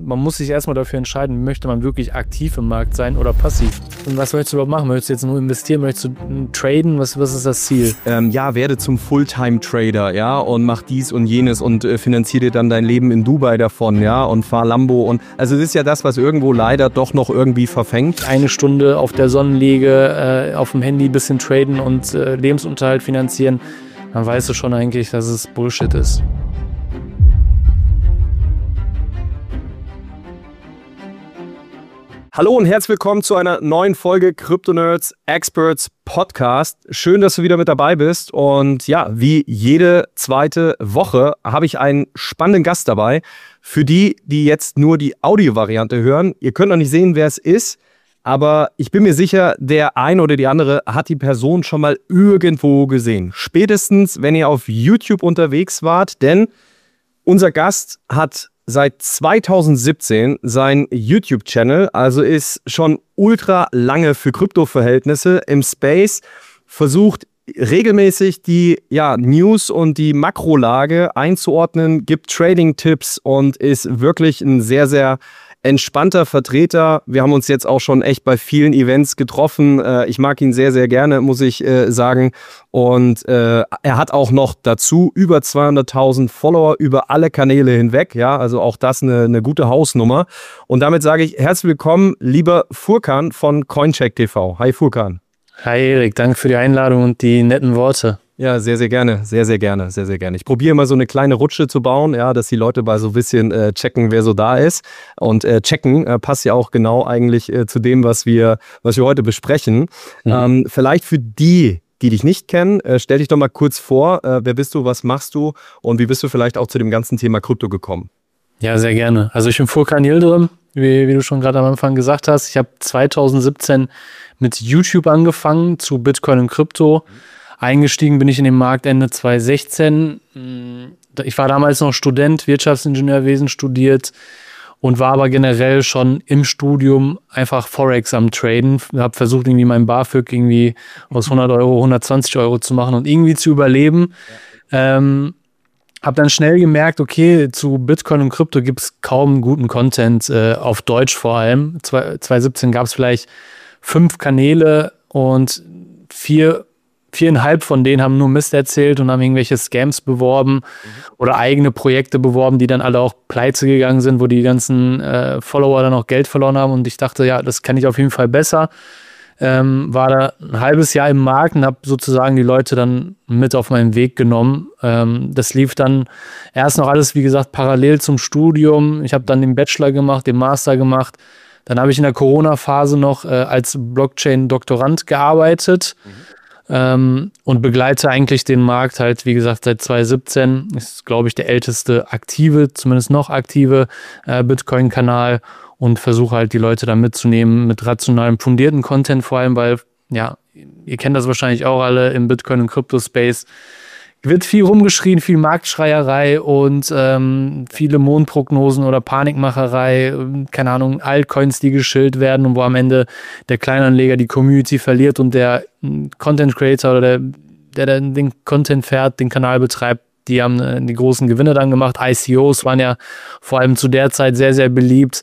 man muss sich erstmal dafür entscheiden, möchte man wirklich aktiv im Markt sein oder passiv. Und was möchtest du überhaupt machen? Möchtest du jetzt nur investieren? Möchtest du traden? Was ist das Ziel? Werde zum Fulltime-Trader, ja, und mach dies und jenes und finanziere dir dann dein Leben in Dubai davon, ja, und fahr Lambo. Und also das ist ja das, was irgendwo leider doch noch irgendwie verfängt. 1 Stunde auf der Sonnenliege, auf dem Handy ein bisschen traden und Lebensunterhalt finanzieren, dann weißt du schon eigentlich, dass es Bullshit ist. Hallo und herzlich willkommen zu einer neuen Folge Crypto Nerds Experts Podcast. Schön, dass du wieder mit dabei bist. Und ja, wie jede zweite Woche habe ich einen spannenden Gast dabei. Für die, die jetzt nur die Audio-Variante hören, ihr könnt noch nicht sehen, wer es ist, aber ich bin mir sicher, der eine oder die andere hat die Person schon mal irgendwo gesehen. Spätestens, wenn ihr auf YouTube unterwegs wart, denn unser Gast hat seit 2017 sein YouTube-Channel, also ist schon ultra lange für Krypto-Verhältnisse im Space, versucht regelmäßig die News und die Makrolage einzuordnen, gibt Trading-Tipps und ist wirklich ein sehr, sehr entspannter Vertreter. Wir haben uns jetzt auch schon echt bei vielen Events getroffen. Ich mag ihn sehr, sehr gerne, muss ich sagen. Und er hat auch noch dazu über 200.000 Follower über alle Kanäle hinweg. Ja, also auch das eine gute Hausnummer. Und damit sage ich herzlich willkommen, lieber Furkan von Coincheck TV. Hi Furkan. Hi Erik, danke für die Einladung und die netten Worte. Ja, sehr, sehr gerne. Sehr, sehr gerne. Sehr, sehr gerne. Ich probiere immer so eine kleine Rutsche zu bauen, ja, dass die Leute bei so ein bisschen checken, wer so da ist. Und checken passt ja auch genau eigentlich zu dem, was wir heute besprechen. Vielleicht für die dich nicht kennen, stell dich doch mal kurz vor. Wer bist du, was machst du und wie bist du vielleicht auch zu dem ganzen Thema Krypto gekommen? Ja, sehr gerne. Also ich bin Furkan Yildirim, wie du schon gerade am Anfang gesagt hast. Ich habe 2017 mit YouTube angefangen zu Bitcoin und Krypto. Eingestiegen bin ich in den Markt Ende 2016. Ich war damals noch Student, Wirtschaftsingenieurwesen studiert und war aber generell schon im Studium einfach Forex am Traden. Habe versucht, irgendwie mein BAföG irgendwie aus 100 Euro 120 Euro zu machen und irgendwie zu überleben. Habe dann schnell gemerkt, okay, zu Bitcoin und Krypto gibt es kaum guten Content, auf Deutsch vor allem. 2017 gab es vielleicht 5 Kanäle und 4,5 von denen haben nur Mist erzählt und haben irgendwelche Scams beworben oder eigene Projekte beworben, die dann alle auch pleite gegangen sind, wo die ganzen Follower dann auch Geld verloren haben. Und ich dachte, ja, das kann ich auf jeden Fall besser. War da ein halbes Jahr im Markt und habe sozusagen die Leute dann mit auf meinen Weg genommen. Das lief dann erst noch alles, wie gesagt, parallel zum Studium. Ich habe dann den Bachelor gemacht, den Master gemacht. Dann habe ich in der Corona-Phase noch als Blockchain-Doktorand gearbeitet. Und begleite eigentlich den Markt halt, wie gesagt, seit 2017. Ist, glaube ich, der älteste aktive, zumindest noch aktive Bitcoin-Kanal und versuche halt die Leute da mitzunehmen mit rationalem, fundierten Content vor allem, weil, ja, ihr kennt das wahrscheinlich auch alle im Bitcoin- und Crypto-Space. Wird viel rumgeschrien, viel Marktschreierei und viele Mondprognosen oder Panikmacherei, keine Ahnung, Altcoins, die geschillt werden und wo am Ende der Kleinanleger die Community verliert und der Content Creator oder der den Content fährt, den Kanal betreibt, die haben die großen Gewinne dann gemacht. ICOs waren ja vor allem zu der Zeit sehr, sehr beliebt.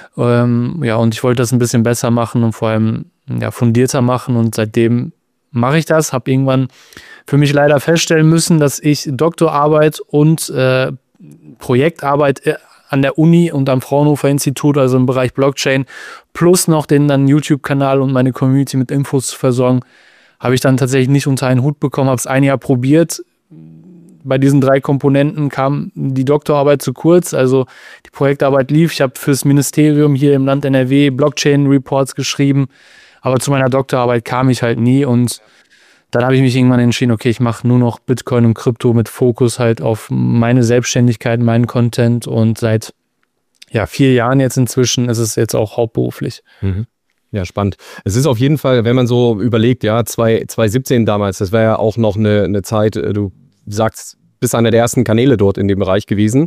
Und ich wollte das ein bisschen besser machen und vor allem fundierter machen und seitdem mache ich das, habe irgendwann für mich leider feststellen müssen, dass ich Doktorarbeit und Projektarbeit an der Uni und am Fraunhofer Institut, also im Bereich Blockchain, plus noch den dann YouTube-Kanal und meine Community mit Infos zu versorgen, habe ich dann tatsächlich nicht unter einen Hut bekommen, habe es ein Jahr probiert. Bei diesen 3 Komponenten kam die Doktorarbeit zu kurz, also die Projektarbeit lief. Ich habe fürs Ministerium hier im Land NRW Blockchain-Reports geschrieben, aber zu meiner Doktorarbeit kam ich halt nie und dann habe ich mich irgendwann entschieden, okay, ich mache nur noch Bitcoin und Krypto mit Fokus halt auf meine Selbstständigkeit, meinen Content und seit 4 Jahren jetzt inzwischen ist es jetzt auch hauptberuflich. Ja, spannend. Es ist auf jeden Fall, wenn man so überlegt, 2017 damals, das war ja auch noch eine Zeit, du sagst bist einer der ersten Kanäle dort in dem Bereich gewesen,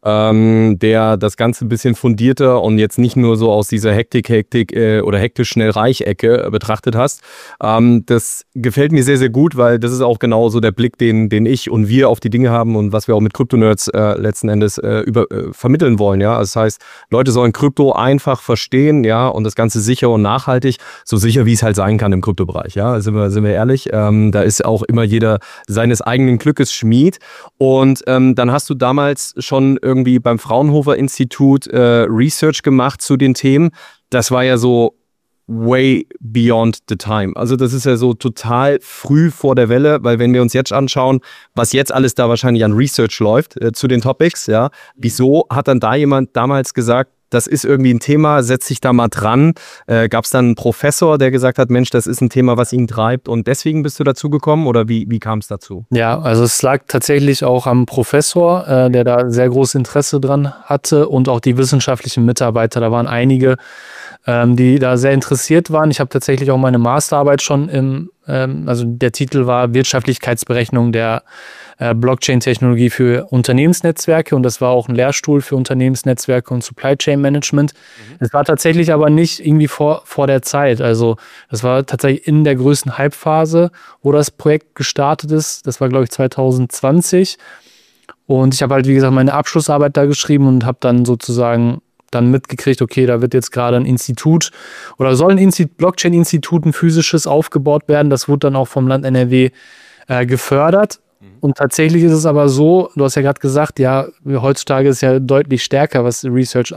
der das Ganze ein bisschen fundierter und jetzt nicht nur so aus dieser Hektik oder hektisch schnell Reich-Ecke betrachtet hast. Das gefällt mir sehr, sehr gut, weil das ist auch genau so der Blick, den ich und wir auf die Dinge haben und was wir auch mit Krypto-Nerds letzten Endes vermitteln wollen. Ja? Also das heißt, Leute sollen Krypto einfach verstehen, ja, und das Ganze sicher und nachhaltig, so sicher wie es halt sein kann im Kryptobereich. Ja, sind wir ehrlich. Da ist auch immer jeder seines eigenen Glückes Schmied. Und dann hast du damals schon irgendwie beim Fraunhofer Institut Research gemacht zu den Themen. Das war ja so way beyond the time. Also das ist ja so total früh vor der Welle, weil wenn wir uns jetzt anschauen, was jetzt alles da wahrscheinlich an Research läuft zu den Topics, ja, wieso hat dann da jemand damals gesagt, das ist irgendwie ein Thema, setz dich da mal dran. Gab es dann einen Professor, der gesagt hat, Mensch, das ist ein Thema, was ihn treibt und deswegen bist du dazu gekommen oder wie kam es dazu? Ja, also es lag tatsächlich auch am Professor, der da sehr großes Interesse dran hatte und auch die wissenschaftlichen Mitarbeiter. Da waren einige, die da sehr interessiert waren. Ich habe tatsächlich auch meine Masterarbeit schon also der Titel war Wirtschaftlichkeitsberechnung der Blockchain-Technologie für Unternehmensnetzwerke und das war auch ein Lehrstuhl für Unternehmensnetzwerke und Supply Chain Management. Es war tatsächlich aber nicht irgendwie vor der Zeit. Also das war tatsächlich in der größten Hype-Phase, wo das Projekt gestartet ist. Das war, glaube ich, 2020. Und ich habe halt, wie gesagt, meine Abschlussarbeit da geschrieben und habe dann sozusagen mitgekriegt, okay, da wird jetzt gerade ein Institut oder soll ein Blockchain-Institut, ein physisches aufgebaut werden. Das wurde dann auch vom Land NRW gefördert. Und tatsächlich ist es aber so, du hast ja gerade gesagt, ja, heutzutage ist ja deutlich stärker, was Research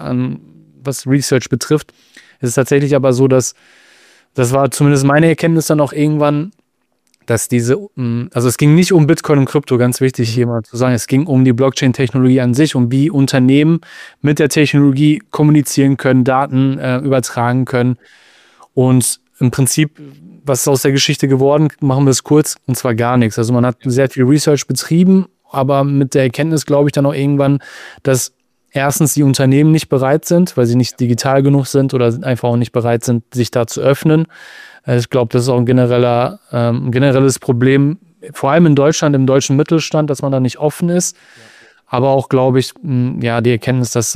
betrifft. Es ist tatsächlich aber so, dass, das war zumindest meine Erkenntnis dann auch irgendwann, dass also es ging nicht um Bitcoin und Krypto, ganz wichtig hier mal zu sagen, es ging um die Blockchain-Technologie an sich, um wie Unternehmen mit der Technologie kommunizieren können, Daten übertragen können und im Prinzip, was ist aus der Geschichte geworden, machen wir es kurz, und zwar gar nichts. Also man hat sehr viel Research betrieben, aber mit der Erkenntnis, glaube ich, dann auch irgendwann, dass erstens die Unternehmen nicht bereit sind, weil sie nicht digital genug sind oder einfach auch nicht bereit sind, sich da zu öffnen. Ich glaube, das ist auch ein generelles Problem, vor allem in Deutschland, im deutschen Mittelstand, dass man da nicht offen ist. Aber auch, glaube ich, die Erkenntnis, dass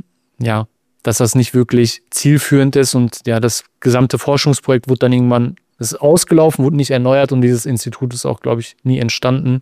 das nicht wirklich zielführend ist und ja, das gesamte Forschungsprojekt wurde dann irgendwann, ist ausgelaufen, wurde nicht erneuert und dieses Institut ist auch, glaube ich, nie entstanden.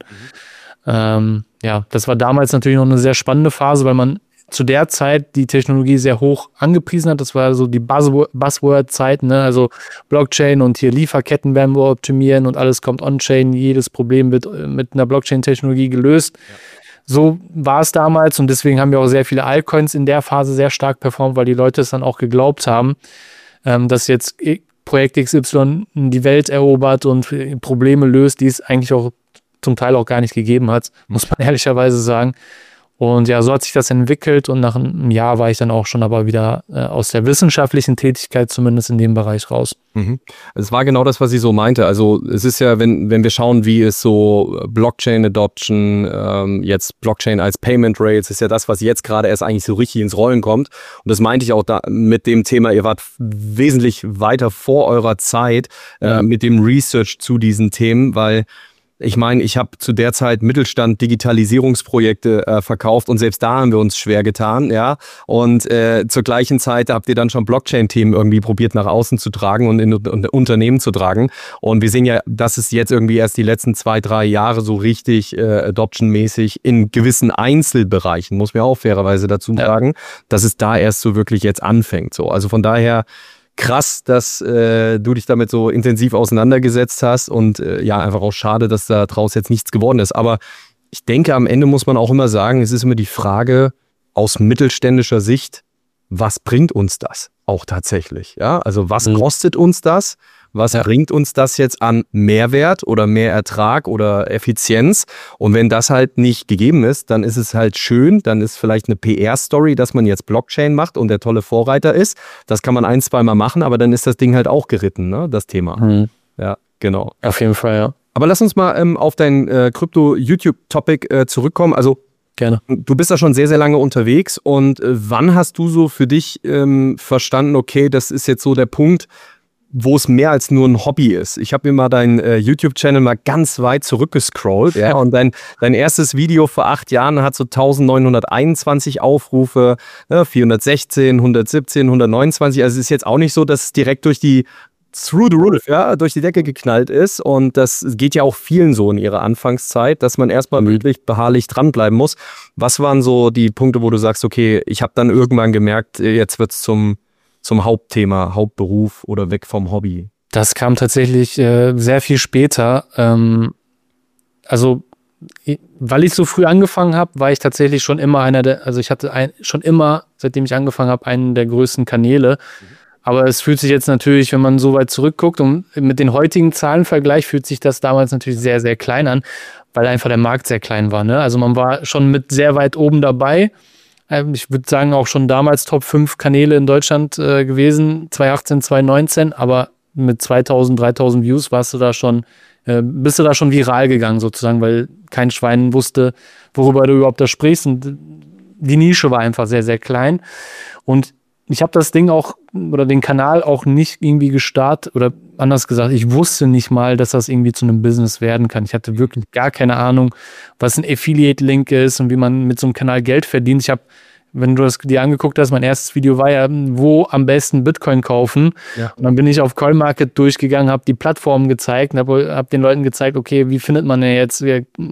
Das war damals natürlich noch eine sehr spannende Phase, weil man zu der Zeit die Technologie sehr hoch angepriesen hat. Das war so die Buzzword-Zeit, ne? Also Blockchain und hier Lieferketten werden wir optimieren und alles kommt on-chain. Jedes Problem wird mit einer Blockchain-Technologie gelöst. Ja. So war es damals und deswegen haben wir auch sehr viele Altcoins in der Phase sehr stark performt, weil die Leute es dann auch geglaubt haben, dass jetzt Projekt XY die Welt erobert und Probleme löst, die es eigentlich auch zum Teil auch gar nicht gegeben hat, muss man ehrlicherweise sagen. Und ja, so hat sich das entwickelt und nach einem Jahr war ich dann auch schon aber wieder aus der wissenschaftlichen Tätigkeit zumindest in dem Bereich raus. Es war genau das, was ich so meinte. Also es ist ja, wenn wir schauen, wie es so Blockchain-Adoption, jetzt Blockchain als Payment Rails, ist ja das, was jetzt gerade erst eigentlich so richtig ins Rollen kommt. Und das meinte ich auch da mit dem Thema, ihr wart wesentlich weiter vor eurer Zeit mit dem Research zu diesen Themen, weil ich meine, ich habe zu der Zeit Mittelstand Digitalisierungsprojekte verkauft und selbst da haben wir uns schwer getan, ja. Und zur gleichen Zeit habt ihr dann schon Blockchain-Themen irgendwie probiert nach außen zu tragen und in Unternehmen zu tragen. Und wir sehen ja, dass es jetzt irgendwie erst die letzten 2-3 Jahre so richtig adoptionmäßig in gewissen Einzelbereichen, muss man auch fairerweise dazu sagen, dass es da erst so wirklich jetzt anfängt. So, also von daher krass, dass du dich damit so intensiv auseinandergesetzt hast und einfach auch schade, dass da draus jetzt nichts geworden ist. Aber ich denke, am Ende muss man auch immer sagen, es ist immer die Frage aus mittelständischer Sicht, was bringt uns das auch tatsächlich? Ja, also was kostet uns das? Was bringt uns das jetzt an Mehrwert oder Mehrertrag oder Effizienz? Und wenn das halt nicht gegeben ist, dann ist es halt schön, dann ist vielleicht eine PR-Story, dass man jetzt Blockchain macht und der tolle Vorreiter ist. Das kann man 1-2 Mal machen, aber dann ist das Ding halt auch geritten, ne? Das Thema. Ja, genau. Auf jeden Fall, ja. Aber lass uns mal auf dein Krypto-YouTube-Topic zurückkommen. Also gerne. Du bist da schon sehr, sehr lange unterwegs und wann hast du so für dich verstanden, okay, das ist jetzt so der Punkt, wo es mehr als nur ein Hobby ist. Ich habe mir mal deinen YouTube-Channel mal ganz weit zurückgescrollt, ja, und dein erstes Video vor 8 Jahren hat so 1921 Aufrufe, 416, 117, 129, also es ist jetzt auch nicht so, dass es direkt durch die Decke geknallt ist, und das geht ja auch vielen so in ihrer Anfangszeit, dass man erstmal wirklich beharrlich dranbleiben muss. Was waren so die Punkte, wo du sagst, okay, ich habe dann irgendwann gemerkt, jetzt wird's zum Hauptthema, Hauptberuf oder weg vom Hobby? Das kam tatsächlich sehr viel später. Weil ich so früh angefangen habe, war ich tatsächlich schon immer ich hatte schon immer, seitdem ich angefangen habe, einen der größten Kanäle. Aber es fühlt sich jetzt natürlich, wenn man so weit zurückguckt und mit den heutigen Zahlen vergleicht, fühlt sich das damals natürlich sehr, sehr klein an, weil einfach der Markt sehr klein war, ne? Also man war schon mit sehr weit oben dabei. Ich würde sagen, auch schon damals Top 5 Kanäle in Deutschland gewesen, 2018, 2019, aber mit 2000, 3000 Views bist du da schon viral gegangen sozusagen, weil kein Schwein wusste, worüber du überhaupt da sprichst, und die Nische war einfach sehr, sehr klein. Und ich habe das Ding auch, oder den Kanal auch nicht irgendwie gestartet, oder anders gesagt, ich wusste nicht mal, dass das irgendwie zu einem Business werden kann. Ich hatte wirklich gar keine Ahnung, was ein Affiliate-Link ist und wie man mit so einem Kanal Geld verdient. Wenn du das dir angeguckt hast, mein erstes Video war ja, wo am besten Bitcoin kaufen. Ja. Und dann bin ich auf CoinMarket durchgegangen, habe die Plattformen gezeigt und habe den Leuten gezeigt, okay, wie findet man denn jetzt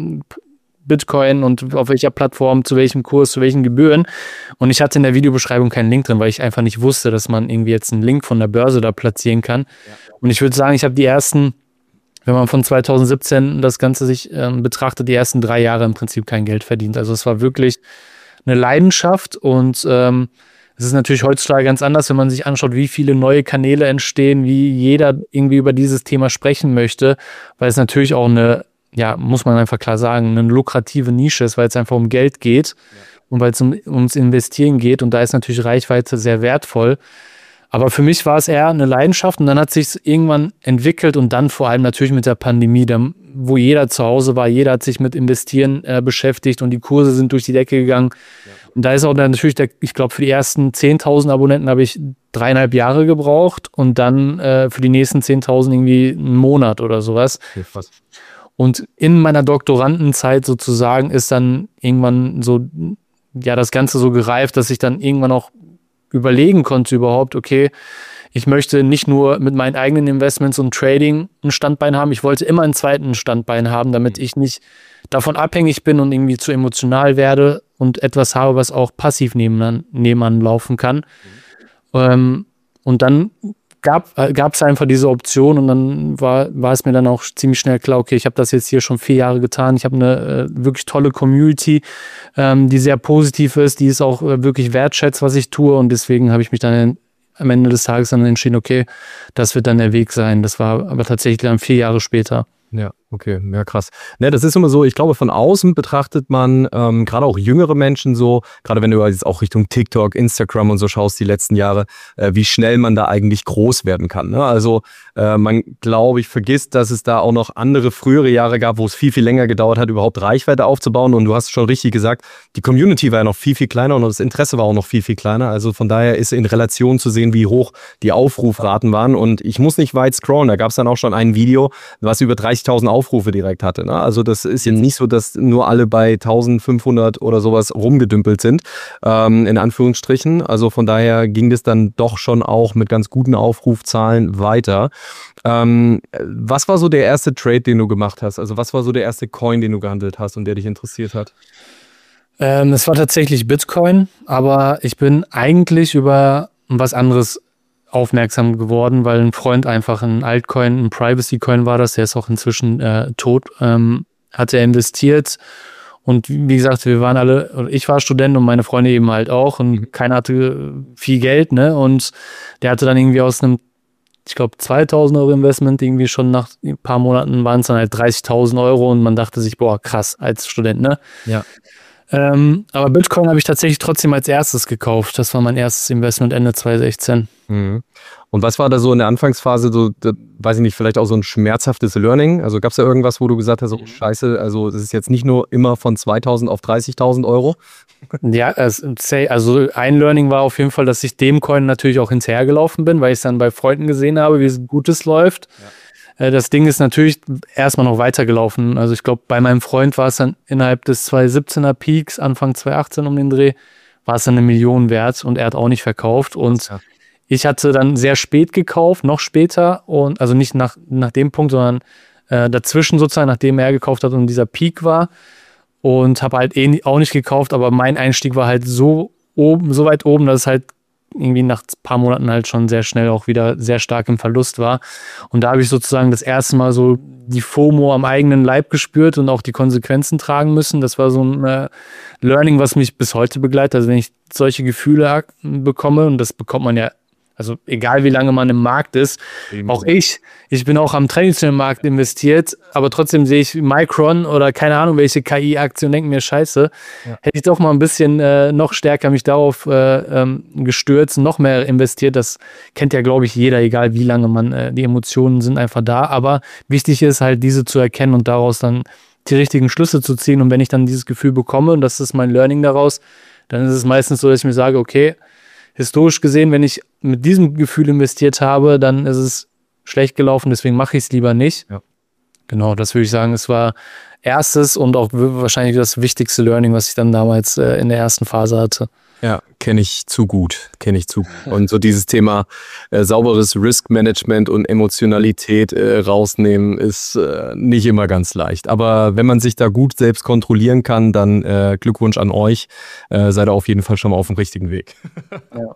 Bitcoin und auf welcher Plattform, zu welchem Kurs, zu welchen Gebühren. Und ich hatte in der Videobeschreibung keinen Link drin, weil ich einfach nicht wusste, dass man irgendwie jetzt einen Link von der Börse da platzieren kann. Ja. Und ich würde sagen, ich habe die ersten, wenn man von 2017 das Ganze sich betrachtet, die ersten 3 Jahre im Prinzip kein Geld verdient. Also es war wirklich eine Leidenschaft, und es ist natürlich heutzutage ganz anders, wenn man sich anschaut, wie viele neue Kanäle entstehen, wie jeder irgendwie über dieses Thema sprechen möchte, weil es natürlich auch muss man einfach klar sagen, eine lukrative Nische ist, weil es einfach um Geld geht und weil es ums Investieren geht, und da ist natürlich Reichweite sehr wertvoll. Aber für mich war es eher eine Leidenschaft, und dann hat sich es irgendwann entwickelt, und dann vor allem natürlich mit der Pandemie, wo jeder zu Hause war, jeder hat sich mit Investieren beschäftigt und die Kurse sind durch die Decke gegangen. Ja. Und da ist auch dann natürlich, ich glaube, für die ersten 10.000 Abonnenten habe ich 3,5 Jahre gebraucht, und dann für die nächsten 10.000 irgendwie einen Monat oder sowas. Okay, fast. Und in meiner Doktorandenzeit sozusagen ist dann irgendwann so, das Ganze so gereift, dass ich dann irgendwann auch überlegen konnte überhaupt, okay, ich möchte nicht nur mit meinen eigenen Investments und Trading ein Standbein haben, ich wollte immer einen zweiten Standbein haben, damit ich nicht davon abhängig bin und irgendwie zu emotional werde und etwas habe, was auch passiv nebenan laufen kann. Und dann gab es einfach diese Option, und dann war es mir dann auch ziemlich schnell klar, okay, ich habe das jetzt hier schon 4 Jahre getan, ich habe eine wirklich tolle Community, die sehr positiv ist, die es auch wirklich wertschätzt, was ich tue, und deswegen habe ich mich dann am Ende des Tages dann entschieden, okay, das wird dann der Weg sein. Das war aber tatsächlich dann 4 Jahre später. Ja, okay, ja krass. Ne, das ist immer so, ich glaube, von außen betrachtet man gerade auch jüngere Menschen so, gerade wenn du jetzt auch Richtung TikTok, Instagram und so schaust die letzten Jahre, wie schnell man da eigentlich groß werden kann. Ne? Also man, glaube ich, vergisst, dass es da auch noch andere frühere Jahre gab, wo es viel, viel länger gedauert hat, überhaupt Reichweite aufzubauen, und du hast schon richtig gesagt, die Community war ja noch viel, viel kleiner, und das Interesse war auch noch viel, viel kleiner. Also von daher ist in Relation zu sehen, wie hoch die Aufrufraten waren, und ich muss nicht weit scrollen, da gab es dann auch schon ein Video, was über 30.000 Aufrufe direkt hatte. Ne? Also das ist jetzt nicht so, dass nur alle bei 1.500 oder sowas rumgedümpelt sind, in Anführungsstrichen. Also von daher ging das dann doch schon auch mit ganz guten Aufrufzahlen weiter. Was war so der erste Trade, den du gemacht hast? Also was war so der erste Coin, den du gehandelt hast und der dich interessiert hat? Es war tatsächlich Bitcoin, aber ich bin eigentlich über was anderes aufmerksam geworden, weil ein Freund einfach ein Altcoin, ein Privacy-Coin war das, der ist auch inzwischen tot, hat er investiert, und wie gesagt, ich war Student und meine Freunde eben halt auch, und keiner hatte viel Geld, ne, und der hatte dann irgendwie aus einem, ich glaube, 2.000 Euro Investment, irgendwie schon nach ein paar Monaten waren es dann halt 30.000 Euro, und man dachte sich, boah, krass, als Student, ne? Ja. Aber Bitcoin habe ich tatsächlich trotzdem als erstes gekauft. Das war mein erstes Investment Ende 2016. Mhm. Und was war da so in der Anfangsphase, weiß ich nicht, vielleicht auch so ein schmerzhaftes Learning? Also gab es da irgendwas, wo du gesagt hast, oh Scheiße, also das ist jetzt nicht nur immer von 2.000 auf 30.000 Euro? Ja, also ein Learning war auf jeden Fall, dass ich dem Coin natürlich auch hinterhergelaufen bin, weil ich es dann bei Freunden gesehen habe, wie es Gutes läuft. Ja. Das Ding ist natürlich erstmal noch weitergelaufen. Also ich glaube, bei meinem Freund war es dann innerhalb des 2017er Peaks, Anfang 2018 um den Dreh, war es dann 1 Million wert und er hat auch nicht verkauft. Und ja. Ich hatte dann sehr spät gekauft, noch später, und also nicht nach dem Punkt, sondern dazwischen sozusagen, nachdem er gekauft hat und dieser Peak war. Und habe halt auch nicht gekauft, aber mein Einstieg war halt so weit oben, dass es halt irgendwie nach ein paar Monaten halt schon sehr schnell auch wieder sehr stark im Verlust war. Und da habe ich sozusagen das erste Mal so die FOMO am eigenen Leib gespürt und auch die Konsequenzen tragen müssen. Das war so ein Learning, was mich bis heute begleitet. Also wenn ich solche Gefühle bekomme, und das bekommt man ja, also egal wie lange man im Markt ist, auch ich bin auch am traditionellen Markt investiert, aber trotzdem sehe ich Micron oder keine Ahnung welche KI-Aktie und denke mir, scheiße, hätte ich doch mal ein bisschen noch stärker mich darauf gestürzt, noch mehr investiert. Das kennt ja, glaube ich, jeder, egal wie lange man, die Emotionen sind einfach da, aber wichtig ist halt, diese zu erkennen und daraus dann die richtigen Schlüsse zu ziehen. Und wenn ich dann dieses Gefühl bekomme, und das ist mein Learning daraus, dann ist es meistens so, dass ich mir sage, okay, historisch gesehen, wenn ich mit diesem Gefühl investiert habe, dann ist es schlecht gelaufen, deswegen mache ich es lieber nicht. Ja. Genau, das würde ich sagen, es war erstes und auch wahrscheinlich das wichtigste Learning, was ich dann damals in der ersten Phase hatte. Ja, kenne ich zu gut. Und so dieses Thema sauberes Risk-Management und Emotionalität rausnehmen ist nicht immer ganz leicht. Aber wenn man sich da gut selbst kontrollieren kann, dann Glückwunsch an euch. Seid ihr auf jeden Fall schon mal auf dem richtigen Weg. Ja.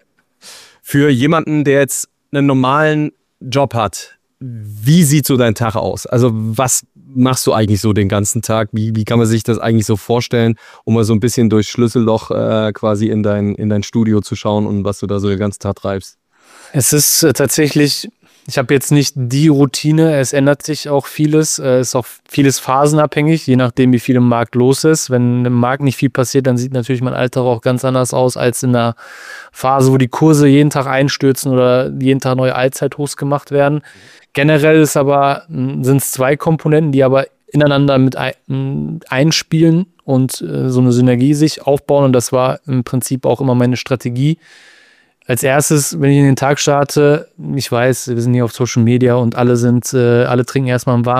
Für jemanden, der jetzt einen normalen Job hat, wie sieht so dein Tag aus? Also was machst du eigentlich so den ganzen Tag? Wie kann man sich das eigentlich so vorstellen, um mal so ein bisschen durchs Schlüsselloch quasi in dein Studio zu schauen und was du da so den ganzen Tag treibst? Es ist tatsächlich, ich habe jetzt nicht die Routine, es ändert sich auch vieles. Es ist auch vieles phasenabhängig, je nachdem, wie viel im Markt los ist. Wenn im Markt nicht viel passiert, dann sieht natürlich mein Alltag auch ganz anders aus als in einer Phase, wo die Kurse jeden Tag einstürzen oder jeden Tag neue Allzeithochs gemacht werden. Generell sind es 2 Komponenten, die aber ineinander mit einspielen und so eine Synergie sich aufbauen. Und das war im Prinzip auch immer meine Strategie. Als erstes, wenn ich in den Tag starte, ich weiß, wir sind hier auf Social Media und alle trinken erstmal ein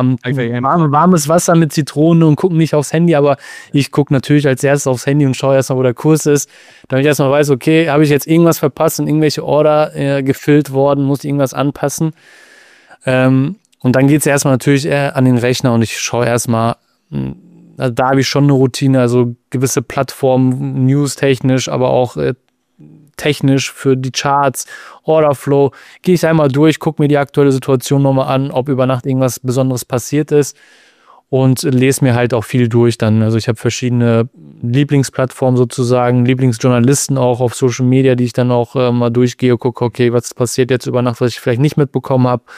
warmes Wasser mit Zitrone und gucken nicht aufs Handy, aber ich gucke natürlich als erstes aufs Handy und schaue erstmal, wo der Kurs ist, damit ich erstmal weiß, okay, habe ich jetzt irgendwas verpasst, sind irgendwelche Order gefüllt worden, muss ich irgendwas anpassen. Und dann geht es erstmal natürlich an den Rechner und ich schaue erstmal, also da habe ich schon eine Routine, also gewisse Plattformen, newstechnisch, aber auch technisch für die Charts, Orderflow, gehe ich einmal durch, gucke mir die aktuelle Situation nochmal an, ob über Nacht irgendwas Besonderes passiert ist und lese mir halt auch viel durch dann. Also ich habe verschiedene Lieblingsplattformen sozusagen, Lieblingsjournalisten auch auf Social Media, die ich dann auch mal durchgehe, gucke, okay, was passiert jetzt über Nacht, was ich vielleicht nicht mitbekommen habe.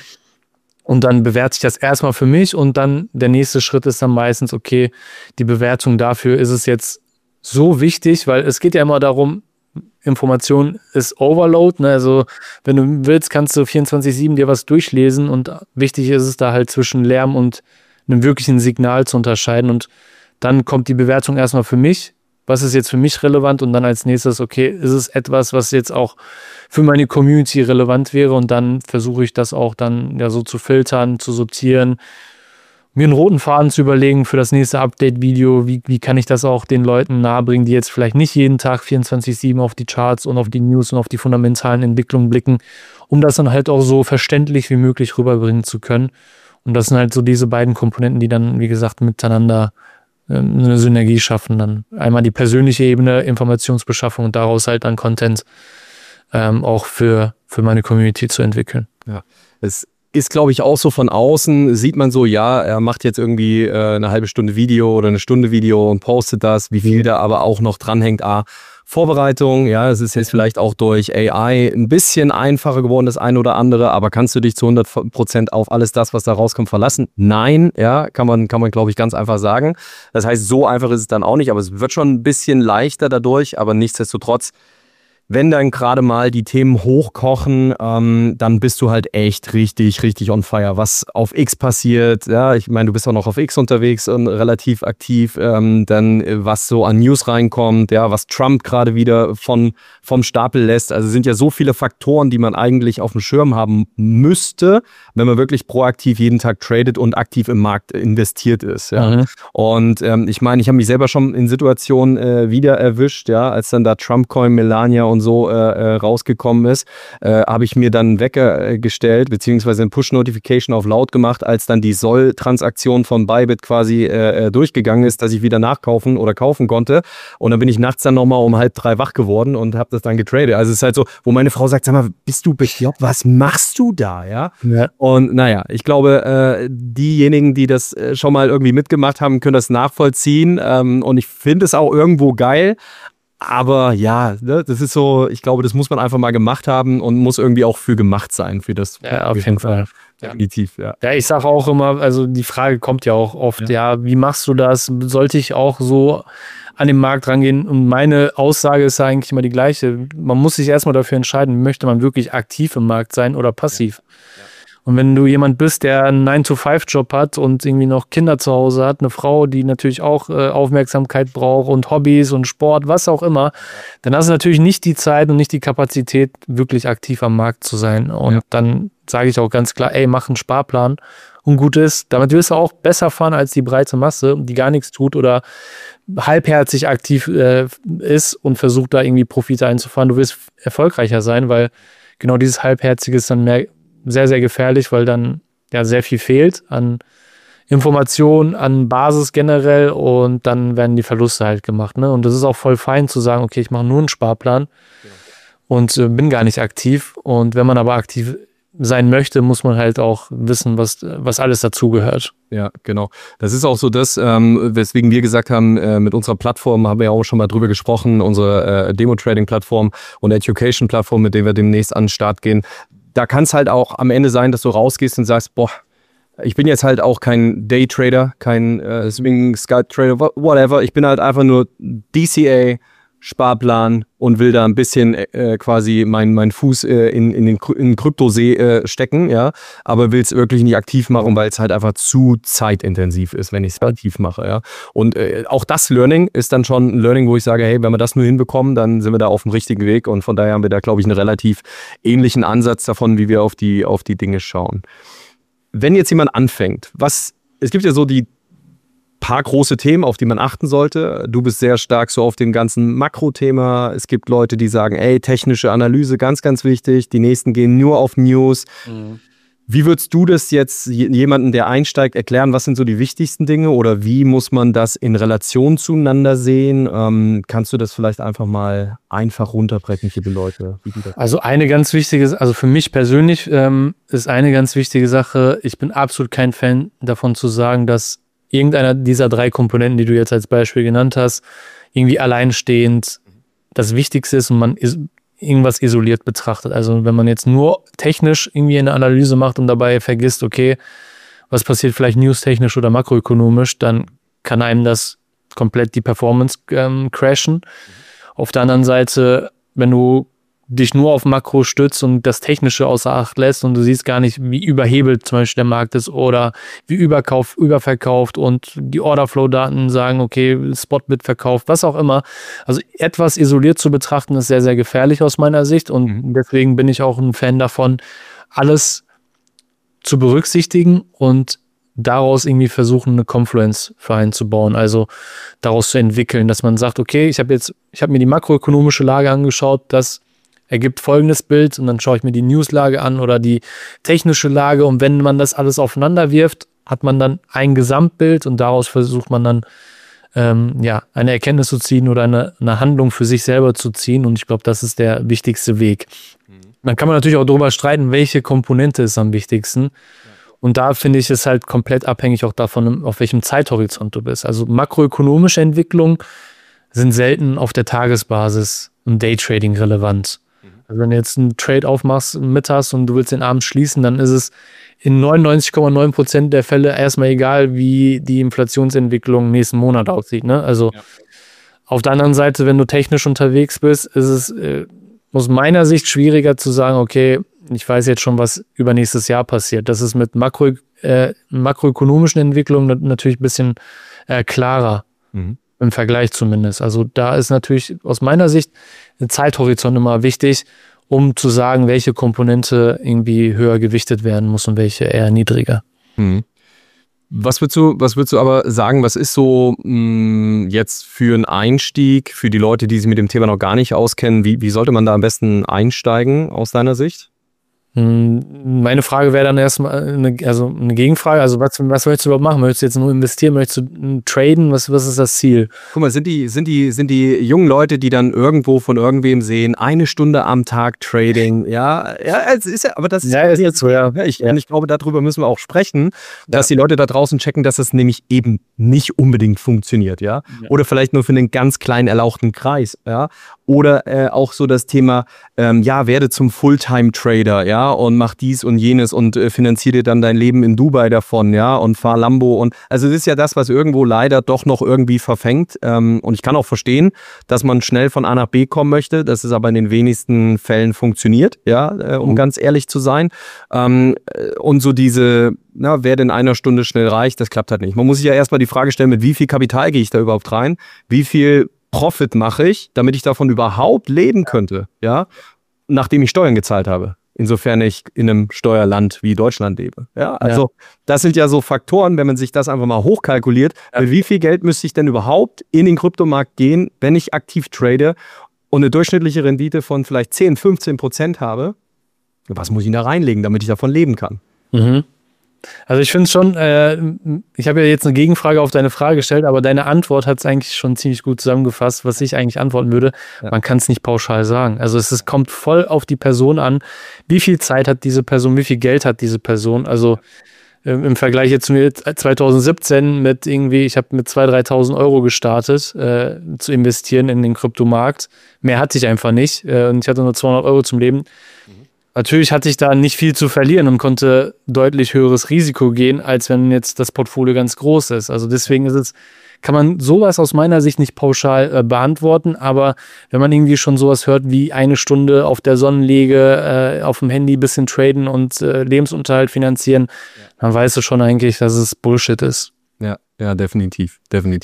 Und dann bewerte ich das erstmal für mich und dann der nächste Schritt ist dann meistens, okay, die Bewertung dafür ist es jetzt so wichtig, weil es geht ja immer darum, Information ist Overload, ne? Also wenn du willst, kannst du 24/7 dir was durchlesen und wichtig ist es da halt zwischen Lärm und einem wirklichen Signal zu unterscheiden und dann kommt die Bewertung erstmal für mich, was ist jetzt für mich relevant und dann als nächstes, okay, ist es etwas, was jetzt auch für meine Community relevant wäre und dann versuche ich das auch dann ja so zu filtern, zu sortieren, mir einen roten Faden zu überlegen für das nächste Update-Video, wie kann ich das auch den Leuten nahebringen, die jetzt vielleicht nicht jeden Tag 24/7 auf die Charts und auf die News und auf die fundamentalen Entwicklungen blicken, um das dann halt auch so verständlich wie möglich rüberbringen zu können. Und das sind halt so diese beiden Komponenten, die dann, wie gesagt, miteinander eine Synergie schaffen. Dann einmal die persönliche Ebene, Informationsbeschaffung und daraus halt dann Content auch für meine Community zu entwickeln. Ja, es ist, glaube ich, auch so von außen, sieht man so, ja, er macht jetzt irgendwie eine halbe Stunde Video oder eine Stunde Video und postet das, wie viel da aber auch noch dranhängt. Vorbereitung. Ja, es ist jetzt vielleicht auch durch AI ein bisschen einfacher geworden, das eine oder andere, aber kannst du dich zu 100% auf alles das, was da rauskommt, verlassen? Nein, ja, kann man glaube ich, ganz einfach sagen. Das heißt, so einfach ist es dann auch nicht, aber es wird schon ein bisschen leichter dadurch, aber nichtsdestotrotz, wenn dann gerade mal die Themen hochkochen, dann bist du halt echt richtig on fire. Was auf X passiert, ja, ich meine, du bist auch noch auf X unterwegs und relativ aktiv, dann was so an News reinkommt, ja, was Trump gerade wieder vom Stapel lässt. Also sind ja so viele Faktoren, die man eigentlich auf dem Schirm haben müsste, wenn man wirklich proaktiv jeden Tag tradet und aktiv im Markt investiert ist. Ja. Und ich meine, ich habe mich selber schon in Situationen wieder erwischt, ja, als dann da Trump-Coin, Melania und so rausgekommen ist, habe ich mir dann einen Wecker gestellt, beziehungsweise eine Push-Notification auf laut gemacht, als dann die Soll-Transaktion von Bybit quasi durchgegangen ist, dass ich wieder nachkaufen oder kaufen konnte. Und dann bin ich nachts dann nochmal um 2:30 wach geworden und habe das dann getradet. Also es ist halt so, wo meine Frau sagt, sag mal, bist du bekloppt? Was machst du da? Ja? Und naja, ich glaube, diejenigen, die das schon mal irgendwie mitgemacht haben, können das nachvollziehen. Und ich finde es auch irgendwo geil. Aber ja, ne, das ist so, ich glaube, das muss man einfach mal gemacht haben und muss irgendwie auch für gemacht sein, für das. Ja, auf jeden Fall. Definitiv, ja. Ja, ich sage auch immer, also die Frage kommt ja auch oft, ja, wie machst du das? Sollte ich auch so an den Markt rangehen? Und meine Aussage ist eigentlich immer die gleiche. Man muss sich erstmal dafür entscheiden, möchte man wirklich aktiv im Markt sein oder passiv? Ja. Und wenn du jemand bist, der einen 9-to-5-Job hat und irgendwie noch Kinder zu Hause hat, eine Frau, die natürlich auch Aufmerksamkeit braucht und Hobbys und Sport, was auch immer, dann hast du natürlich nicht die Zeit und nicht die Kapazität, wirklich aktiv am Markt zu sein. Und dann sage ich auch ganz klar, ey, mach einen Sparplan und gut ist. Damit wirst du auch besser fahren als die breite Masse, die gar nichts tut oder halbherzig aktiv ist und versucht da irgendwie Profite einzufahren. Du wirst erfolgreicher sein, weil genau dieses Halbherzige ist dann mehr sehr, sehr gefährlich, weil dann ja sehr viel fehlt an Informationen, an Basis generell und dann werden die Verluste halt gemacht. Ne? Und das ist auch voll fein zu sagen, okay, ich mache nur einen Sparplan und bin gar nicht aktiv. Und wenn man aber aktiv sein möchte, muss man halt auch wissen, was alles dazugehört. Ja, genau. Das ist auch so das, weswegen wir gesagt haben, mit unserer Plattform, haben wir ja auch schon mal drüber gesprochen, unsere Demo-Trading-Plattform und Education-Plattform, mit der wir demnächst an den Start gehen. Da kann es halt auch am Ende sein, dass du rausgehst und sagst, boah, ich bin jetzt halt auch kein Daytrader, kein Swing Scalp Trader, whatever. Ich bin halt einfach nur DCA, Sparplan und will da ein bisschen quasi meinen Fuß in den Kryptosee stecken, ja, aber will es wirklich nicht aktiv machen, weil es halt einfach zu zeitintensiv ist, wenn ich es aktiv mache, ja. Und auch das Learning ist dann schon ein Learning, wo ich sage, hey, wenn wir das nur hinbekommen, dann sind wir da auf dem richtigen Weg und von daher haben wir da, glaube ich, einen relativ ähnlichen Ansatz davon, wie wir auf die Dinge schauen. Wenn jetzt jemand anfängt, es gibt ja so die paar große Themen, auf die man achten sollte. Du bist sehr stark so auf dem ganzen Makrothema. Es gibt Leute, die sagen, ey, technische Analyse, ganz, ganz wichtig. Die nächsten gehen nur auf News. Wie würdest du das jetzt jemandem, der einsteigt, erklären? Was sind so die wichtigsten Dinge oder wie muss man das in Relation zueinander sehen? Kannst du das vielleicht einfach mal einfach runterbrechen für die Leute? Also eine ganz wichtige, also für mich persönlich ist eine ganz wichtige Sache, ich bin absolut kein Fan davon zu sagen, dass irgendeiner dieser 3 Komponenten, die du jetzt als Beispiel genannt hast, irgendwie alleinstehend das Wichtigste ist und man irgendwas isoliert betrachtet. Also wenn man jetzt nur technisch irgendwie eine Analyse macht und dabei vergisst, okay, was passiert vielleicht newstechnisch oder makroökonomisch, dann kann einem das komplett die Performance crashen. Auf der anderen Seite, wenn du dich nur auf Makro stützt und das Technische außer Acht lässt und du siehst gar nicht, wie überhebelt zum Beispiel der Markt ist oder wie überverkauft und die Orderflow-Daten sagen, okay, Spotbit verkauft, was auch immer. Also etwas isoliert zu betrachten, ist sehr, sehr gefährlich aus meiner Sicht und deswegen bin ich auch ein Fan davon, alles zu berücksichtigen und daraus irgendwie versuchen, eine Confluence für einen zu bauen, also daraus zu entwickeln, dass man sagt, okay, ich habe mir die makroökonomische Lage angeschaut, das ergibt folgendes Bild und dann schaue ich mir die Newslage an oder die technische Lage und wenn man das alles aufeinander wirft, hat man dann ein Gesamtbild und daraus versucht man dann eine Erkenntnis zu ziehen oder eine Handlung für sich selber zu ziehen und ich glaube, das ist der wichtigste Weg. Dann kann man natürlich auch darüber streiten, welche Komponente ist am wichtigsten und da finde ich es halt komplett abhängig auch davon, auf welchem Zeithorizont du bist. Also makroökonomische Entwicklung sind selten auf der Tagesbasis im Daytrading relevant. Also wenn du jetzt einen Trade aufmachst mittags und du willst den Abend schließen, dann ist es in 99,9% der Fälle erstmal egal, wie die Inflationsentwicklung nächsten Monat aussieht. Ne? Also auf der anderen Seite, wenn du technisch unterwegs bist, ist es aus meiner Sicht schwieriger zu sagen, okay, ich weiß jetzt schon, was übernächstes Jahr passiert. Das ist mit makroökonomischen Entwicklungen natürlich ein bisschen klarer. Im Vergleich zumindest. Also da ist natürlich aus meiner Sicht ein Zeithorizont immer wichtig, um zu sagen, welche Komponente irgendwie höher gewichtet werden muss und welche eher niedriger. Was würdest du aber sagen, was ist so jetzt für einen Einstieg, für die Leute, die sich mit dem Thema noch gar nicht auskennen, wie sollte man da am besten einsteigen aus deiner Sicht? Meine Frage wäre dann erstmal eine Gegenfrage. Also was möchtest du überhaupt machen? Möchtest du jetzt nur investieren? Möchtest du traden? Was ist das Ziel? Guck mal, sind die jungen Leute, die dann irgendwo von irgendwem sehen, 1 Stunde am Tag Trading, es ist ja, aber das ist ja jetzt so, ja. Ich glaube, darüber müssen wir auch sprechen, dass die Leute da draußen checken, dass es nämlich eben nicht unbedingt funktioniert, ja. Oder vielleicht nur für einen ganz kleinen erlauchten Kreis, ja. Oder auch so das Thema, werde zum Fulltime-Trader, ja, und mach dies und jenes und finanziere dir dann dein Leben in Dubai davon, ja, und fahr Lambo und, also das ist ja das, was irgendwo leider doch noch irgendwie verfängt, und ich kann auch verstehen, dass man schnell von A nach B kommen möchte, dass es aber in den wenigsten Fällen funktioniert, ja, um ganz ehrlich zu sein, und so diese, werde in 1 Stunde schnell reich, das klappt halt nicht. Man muss sich ja erstmal die Frage stellen, mit wie viel Kapital gehe ich da überhaupt rein, wie viel Profit mache ich, damit ich davon überhaupt leben könnte, ja, nachdem ich Steuern gezahlt habe. Insofern ich in einem Steuerland wie Deutschland lebe. Ja, also das sind ja so Faktoren, wenn man sich das einfach mal hochkalkuliert, mit wie viel Geld müsste ich denn überhaupt in den Kryptomarkt gehen, wenn ich aktiv trade und eine durchschnittliche Rendite von vielleicht 10-15% habe. Was muss ich da reinlegen, damit ich davon leben kann? Also ich finde es schon, ich habe ja jetzt eine Gegenfrage auf deine Frage gestellt, aber deine Antwort hat es eigentlich schon ziemlich gut zusammengefasst, was ich eigentlich antworten würde. Ja. Man kann es nicht pauschal sagen. Also es kommt voll auf die Person an, wie viel Zeit hat diese Person, wie viel Geld hat diese Person. Also im Vergleich jetzt zu mir 2017 mit irgendwie, ich habe mit 2.000, 3.000 Euro gestartet, zu investieren in den Kryptomarkt. Mehr hatte ich einfach nicht und ich hatte nur 200 Euro zum Leben. Natürlich hatte ich da nicht viel zu verlieren und konnte deutlich höheres Risiko gehen, als wenn jetzt das Portfolio ganz groß ist. Also deswegen kann man sowas aus meiner Sicht nicht pauschal beantworten, aber wenn man irgendwie schon sowas hört wie 1 Stunde auf der Sonnenliege, auf dem Handy ein bisschen traden und Lebensunterhalt finanzieren, dann weißt du schon eigentlich, dass es Bullshit ist. Ja, definitiv.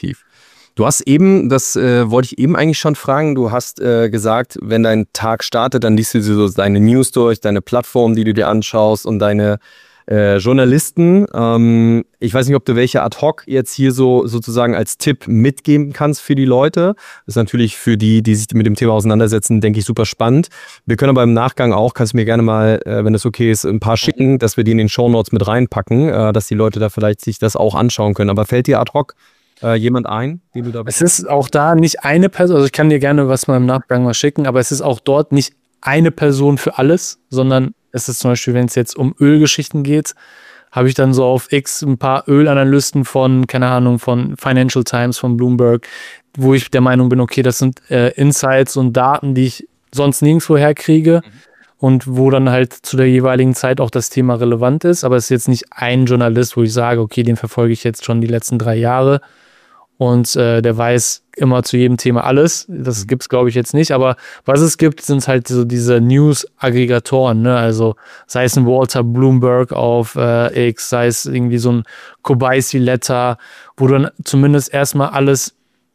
Du hast eben, das wollte ich eben eigentlich schon fragen, du hast gesagt, wenn dein Tag startet, dann liest du so deine News durch, deine Plattform, die du dir anschaust und deine Journalisten. Ich weiß nicht, ob du welche ad hoc jetzt hier so sozusagen als Tipp mitgeben kannst für die Leute. Das ist natürlich für die sich mit dem Thema auseinandersetzen, denke ich, super spannend. Wir können aber im Nachgang auch, kannst du mir gerne mal, wenn das okay ist, ein paar schicken, dass wir die in den Shownotes mit reinpacken, dass die Leute da vielleicht sich das auch anschauen können. Aber fällt dir ad hoc jemand ein, den du da... Es ist auch da nicht eine Person, also ich kann dir gerne was mal im Nachgang mal schicken, aber es ist auch dort nicht eine Person für alles, sondern es ist zum Beispiel, wenn es jetzt um Ölgeschichten geht, habe ich dann so auf X ein paar Ölanalysten von, keine Ahnung, von Financial Times, von Bloomberg, wo ich der Meinung bin, okay, das sind Insights und Daten, die ich sonst nirgendwo herkriege und wo dann halt zu der jeweiligen Zeit auch das Thema relevant ist, aber es ist jetzt nicht ein Journalist, wo ich sage, okay, den verfolge ich jetzt schon die letzten 3 Jahre. Und der weiß immer zu jedem Thema alles. Das gibt's, glaube ich, jetzt nicht. Aber was es gibt, sind halt so diese News-Aggregatoren. Ne? Also sei es ein Walter Bloomberg auf X, sei es irgendwie so ein Kobayashi-Letter, wo du dann zumindest erstmal alles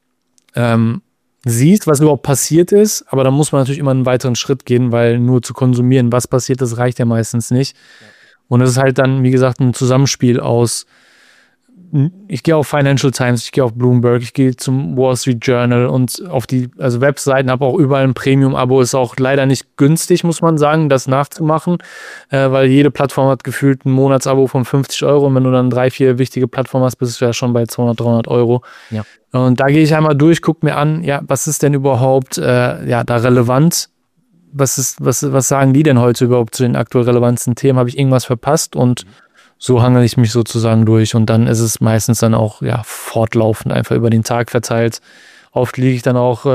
siehst, was überhaupt passiert ist. Aber da muss man natürlich immer einen weiteren Schritt gehen, weil nur zu konsumieren, was passiert ist, reicht ja meistens nicht. Und es ist halt dann, wie gesagt, ein Zusammenspiel aus ich gehe auf Financial Times, ich gehe auf Bloomberg, ich gehe zum Wall Street Journal und auf die Webseiten, habe auch überall ein Premium-Abo, ist auch leider nicht günstig, muss man sagen, das nachzumachen, weil jede Plattform hat gefühlt ein Monatsabo von 50 Euro und wenn du dann 3, 4 wichtige Plattformen hast, bist du ja schon bei 200, 300 Euro. Ja. Und da gehe ich einmal durch, gucke mir an, ja, was ist denn überhaupt da relevant? Was sagen die denn heute überhaupt zu den aktuell relevanten Themen? Habe ich irgendwas verpasst? Und so hangel ich mich sozusagen durch und dann ist es meistens dann auch fortlaufend einfach über den Tag verteilt Oft liege ich dann auch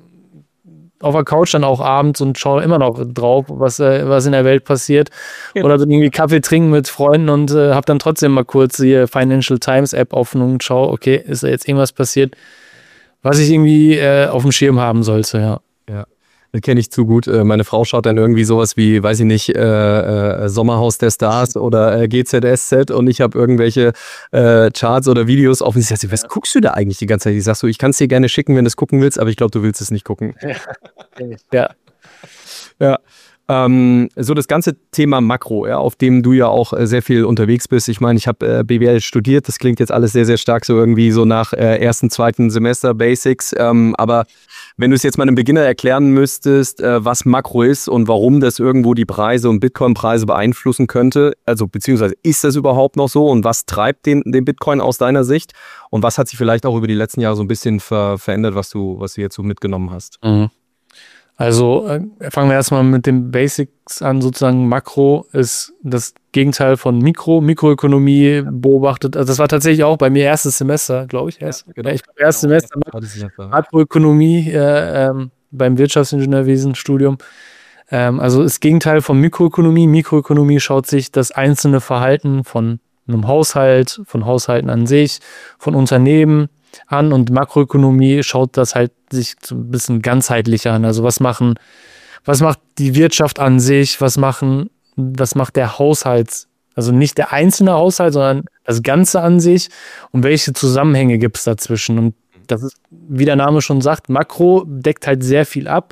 auf der Couch dann auch abends und schaue immer noch drauf, was in der Welt passiert. Ja. Oder dann irgendwie Kaffee trinken mit Freunden und habe dann trotzdem mal kurz die Financial Times App offen und schaue, okay, ist da jetzt irgendwas passiert, was ich irgendwie auf dem Schirm haben sollte, ja. Ja. Das kenne ich zu gut. Meine Frau schaut dann irgendwie sowas wie, weiß ich nicht, Sommerhaus der Stars oder GZSZ und ich habe irgendwelche Charts oder Videos auf. Und sie sagt, was guckst du da eigentlich die ganze Zeit? Ich sag so, ich kann es dir gerne schicken, wenn du es gucken willst, aber ich glaube, du willst es nicht gucken. Ja. Ja. So das ganze Thema Makro, ja, auf dem du ja auch sehr viel unterwegs bist. Ich meine, ich habe BWL studiert, das klingt jetzt alles sehr, sehr stark so irgendwie so nach ersten, zweiten Semester Basics, aber wenn du es jetzt mal einem Beginner erklären müsstest, was Makro ist und warum das irgendwo die Preise und Bitcoin-Preise beeinflussen könnte, also beziehungsweise ist das überhaupt noch so und was treibt den Bitcoin aus deiner Sicht und was hat sich vielleicht auch über die letzten Jahre so ein bisschen verändert, was du jetzt so mitgenommen hast? Mhm. Also fangen wir erstmal mit den Basics an, sozusagen Makro ist das Gegenteil von Mikroökonomie beobachtet. Also das war tatsächlich auch bei mir erstes Semester, glaube ich. Genau. Ich war erstes Semester Makroökonomie beim Wirtschaftsingenieurwesen-Studium. Also das Gegenteil von Mikroökonomie. Mikroökonomie schaut sich das einzelne Verhalten von einem Haushalt, von Haushalten an sich, von Unternehmen an und Makroökonomie schaut das halt sich so ein bisschen ganzheitlicher an. Also was macht die Wirtschaft an sich, was macht der Haushalt, also nicht der einzelne Haushalt, sondern das Ganze an sich und welche Zusammenhänge gibt es dazwischen. Und das ist, wie der Name schon sagt, Makro deckt halt sehr viel ab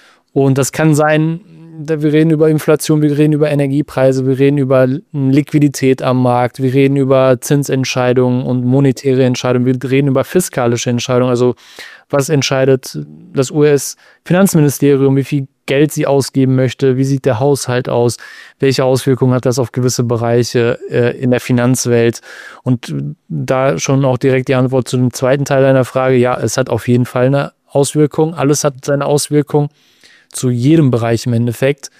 und das kann sein, wir reden über Inflation, wir reden über Energiepreise, wir reden über Liquidität am Markt, wir reden über Zinsentscheidungen und monetäre Entscheidungen, wir reden über fiskalische Entscheidungen, also was entscheidet das US-Finanzministerium, wie viel Geld sie ausgeben möchte, wie sieht der Haushalt aus, welche Auswirkungen hat das auf gewisse Bereiche in der Finanzwelt und da schon auch direkt die Antwort zu dem zweiten Teil deiner Frage, ja, es hat auf jeden Fall eine Auswirkung, alles hat seine Auswirkung, zu jedem Bereich im Endeffekt.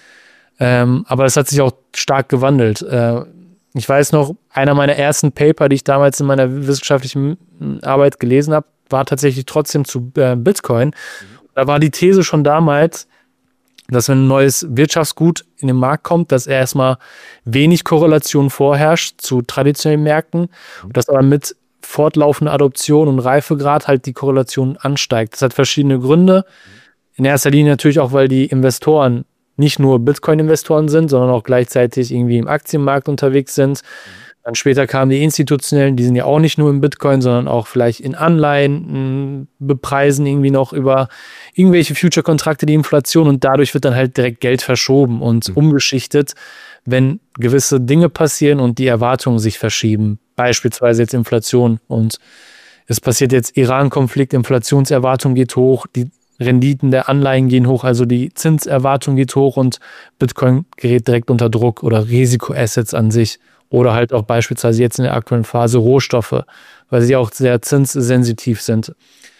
Aber es hat sich auch stark gewandelt. Ich weiß noch, einer meiner ersten Paper, die ich damals in meiner wissenschaftlichen Arbeit gelesen habe, war tatsächlich trotzdem zu Bitcoin. Da war die These schon damals, dass wenn ein neues Wirtschaftsgut in den Markt kommt, dass erstmal wenig Korrelation vorherrscht zu traditionellen Märkten, dass aber mit fortlaufender Adoption und Reifegrad halt die Korrelation ansteigt. Das hat verschiedene Gründe. In erster Linie natürlich auch, weil die Investoren nicht nur Bitcoin-Investoren sind, sondern auch gleichzeitig irgendwie im Aktienmarkt unterwegs sind. Dann später kamen die Institutionellen, die sind ja auch nicht nur im Bitcoin, sondern auch vielleicht in Anleihen, bepreisen irgendwie noch über irgendwelche Future-Kontrakte die Inflation und dadurch wird dann halt direkt Geld verschoben und umgeschichtet, wenn gewisse Dinge passieren und die Erwartungen sich verschieben. Beispielsweise jetzt Inflation und es passiert jetzt Iran-Konflikt, Inflationserwartung geht hoch, die Renditen der Anleihen gehen hoch, also die Zinserwartung geht hoch und Bitcoin gerät direkt unter Druck oder Risikoassets an sich oder halt auch beispielsweise jetzt in der aktuellen Phase Rohstoffe, weil sie auch sehr zinssensitiv sind.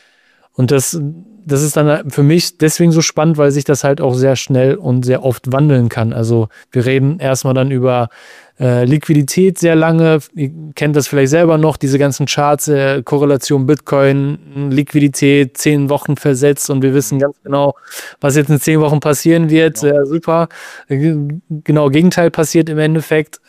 Und das ist dann für mich deswegen so spannend, weil sich das halt auch sehr schnell und sehr oft wandeln kann. Also wir reden erstmal dann über Liquidität sehr lange. Ihr kennt das vielleicht selber noch, diese ganzen Charts, Korrelation Bitcoin, Liquidität, 10 Wochen versetzt und wir wissen ganz genau, was jetzt in 10 Wochen passieren wird. Super. Genau, Gegenteil passiert im Endeffekt.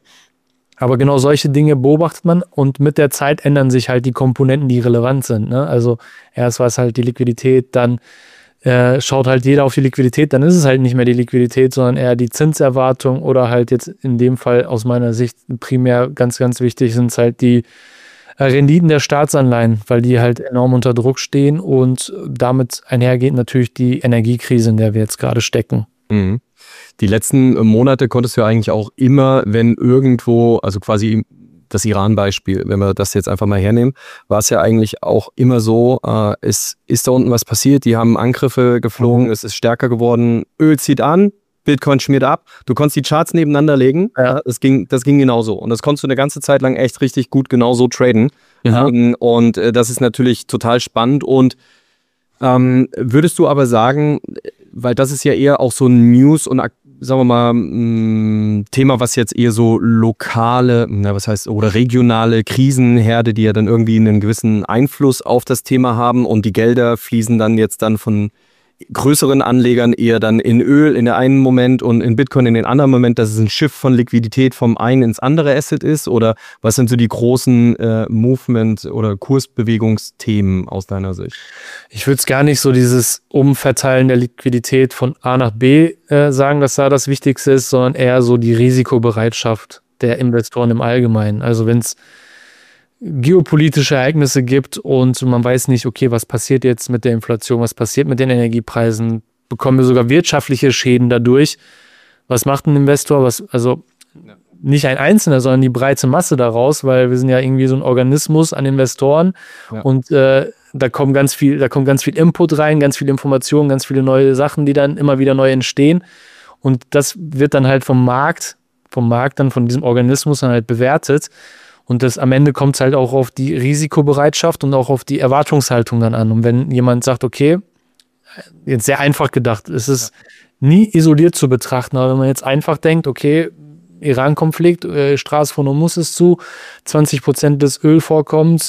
Aber genau solche Dinge beobachtet man und mit der Zeit ändern sich halt die Komponenten, die relevant sind. Ne? Also erst war es halt die Liquidität, dann schaut halt jeder auf die Liquidität, dann ist es halt nicht mehr die Liquidität, sondern eher die Zinserwartung oder halt jetzt in dem Fall aus meiner Sicht primär ganz, ganz wichtig sind es halt die Renditen der Staatsanleihen, weil die halt enorm unter Druck stehen und damit einhergeht natürlich die Energiekrise, in der wir jetzt gerade stecken. Mhm. Die letzten Monate konntest du ja eigentlich auch immer, wenn irgendwo, also quasi das Iran-Beispiel, wenn wir das jetzt einfach mal hernehmen, war es ja eigentlich auch immer so, es ist da unten was passiert, die haben Angriffe geflogen, es ist stärker geworden, Öl zieht an, Bitcoin schmiert ab, du konntest die Charts nebeneinander legen, das ging genauso und das konntest du eine ganze Zeit lang echt richtig gut genauso traden und das ist natürlich total spannend und würdest du aber sagen, weil das ist ja eher auch so ein News- und sagen wir mal, Thema, was jetzt eher so lokale, oder regionale Krisenherde, die ja dann irgendwie einen gewissen Einfluss auf das Thema haben und die Gelder fließen dann jetzt dann von größeren Anlegern eher dann in Öl in der einen Moment und in Bitcoin in den anderen Moment, dass es ein Shift von Liquidität vom einen ins andere Asset ist? Oder was sind so die großen Movement- oder Kursbewegungsthemen aus deiner Sicht? Ich würde es gar nicht so dieses Umverteilen der Liquidität von A nach B sagen, dass da das Wichtigste ist, sondern eher so die Risikobereitschaft der Investoren im Allgemeinen. Also wenn es geopolitische Ereignisse gibt und man weiß nicht, okay, was passiert jetzt mit der Inflation, was passiert mit den Energiepreisen, bekommen wir sogar wirtschaftliche Schäden dadurch. Was macht ein Investor? Nicht ein Einzelner, sondern die breite Masse daraus, weil wir sind ja irgendwie so ein Organismus an Investoren und da kommt ganz viel Input rein, ganz viel Information, ganz viele neue Sachen, die dann immer wieder neu entstehen und das wird dann halt vom Markt dann, von diesem Organismus dann halt bewertet. Und am Ende kommt es halt auch auf die Risikobereitschaft und auch auf die Erwartungshaltung dann an. Und wenn jemand sagt, okay, jetzt sehr einfach gedacht, es ist nie isoliert zu betrachten, aber wenn man jetzt einfach denkt, okay, Iran-Konflikt, Straße von Hormuz ist zu, 20% des Ölvorkommens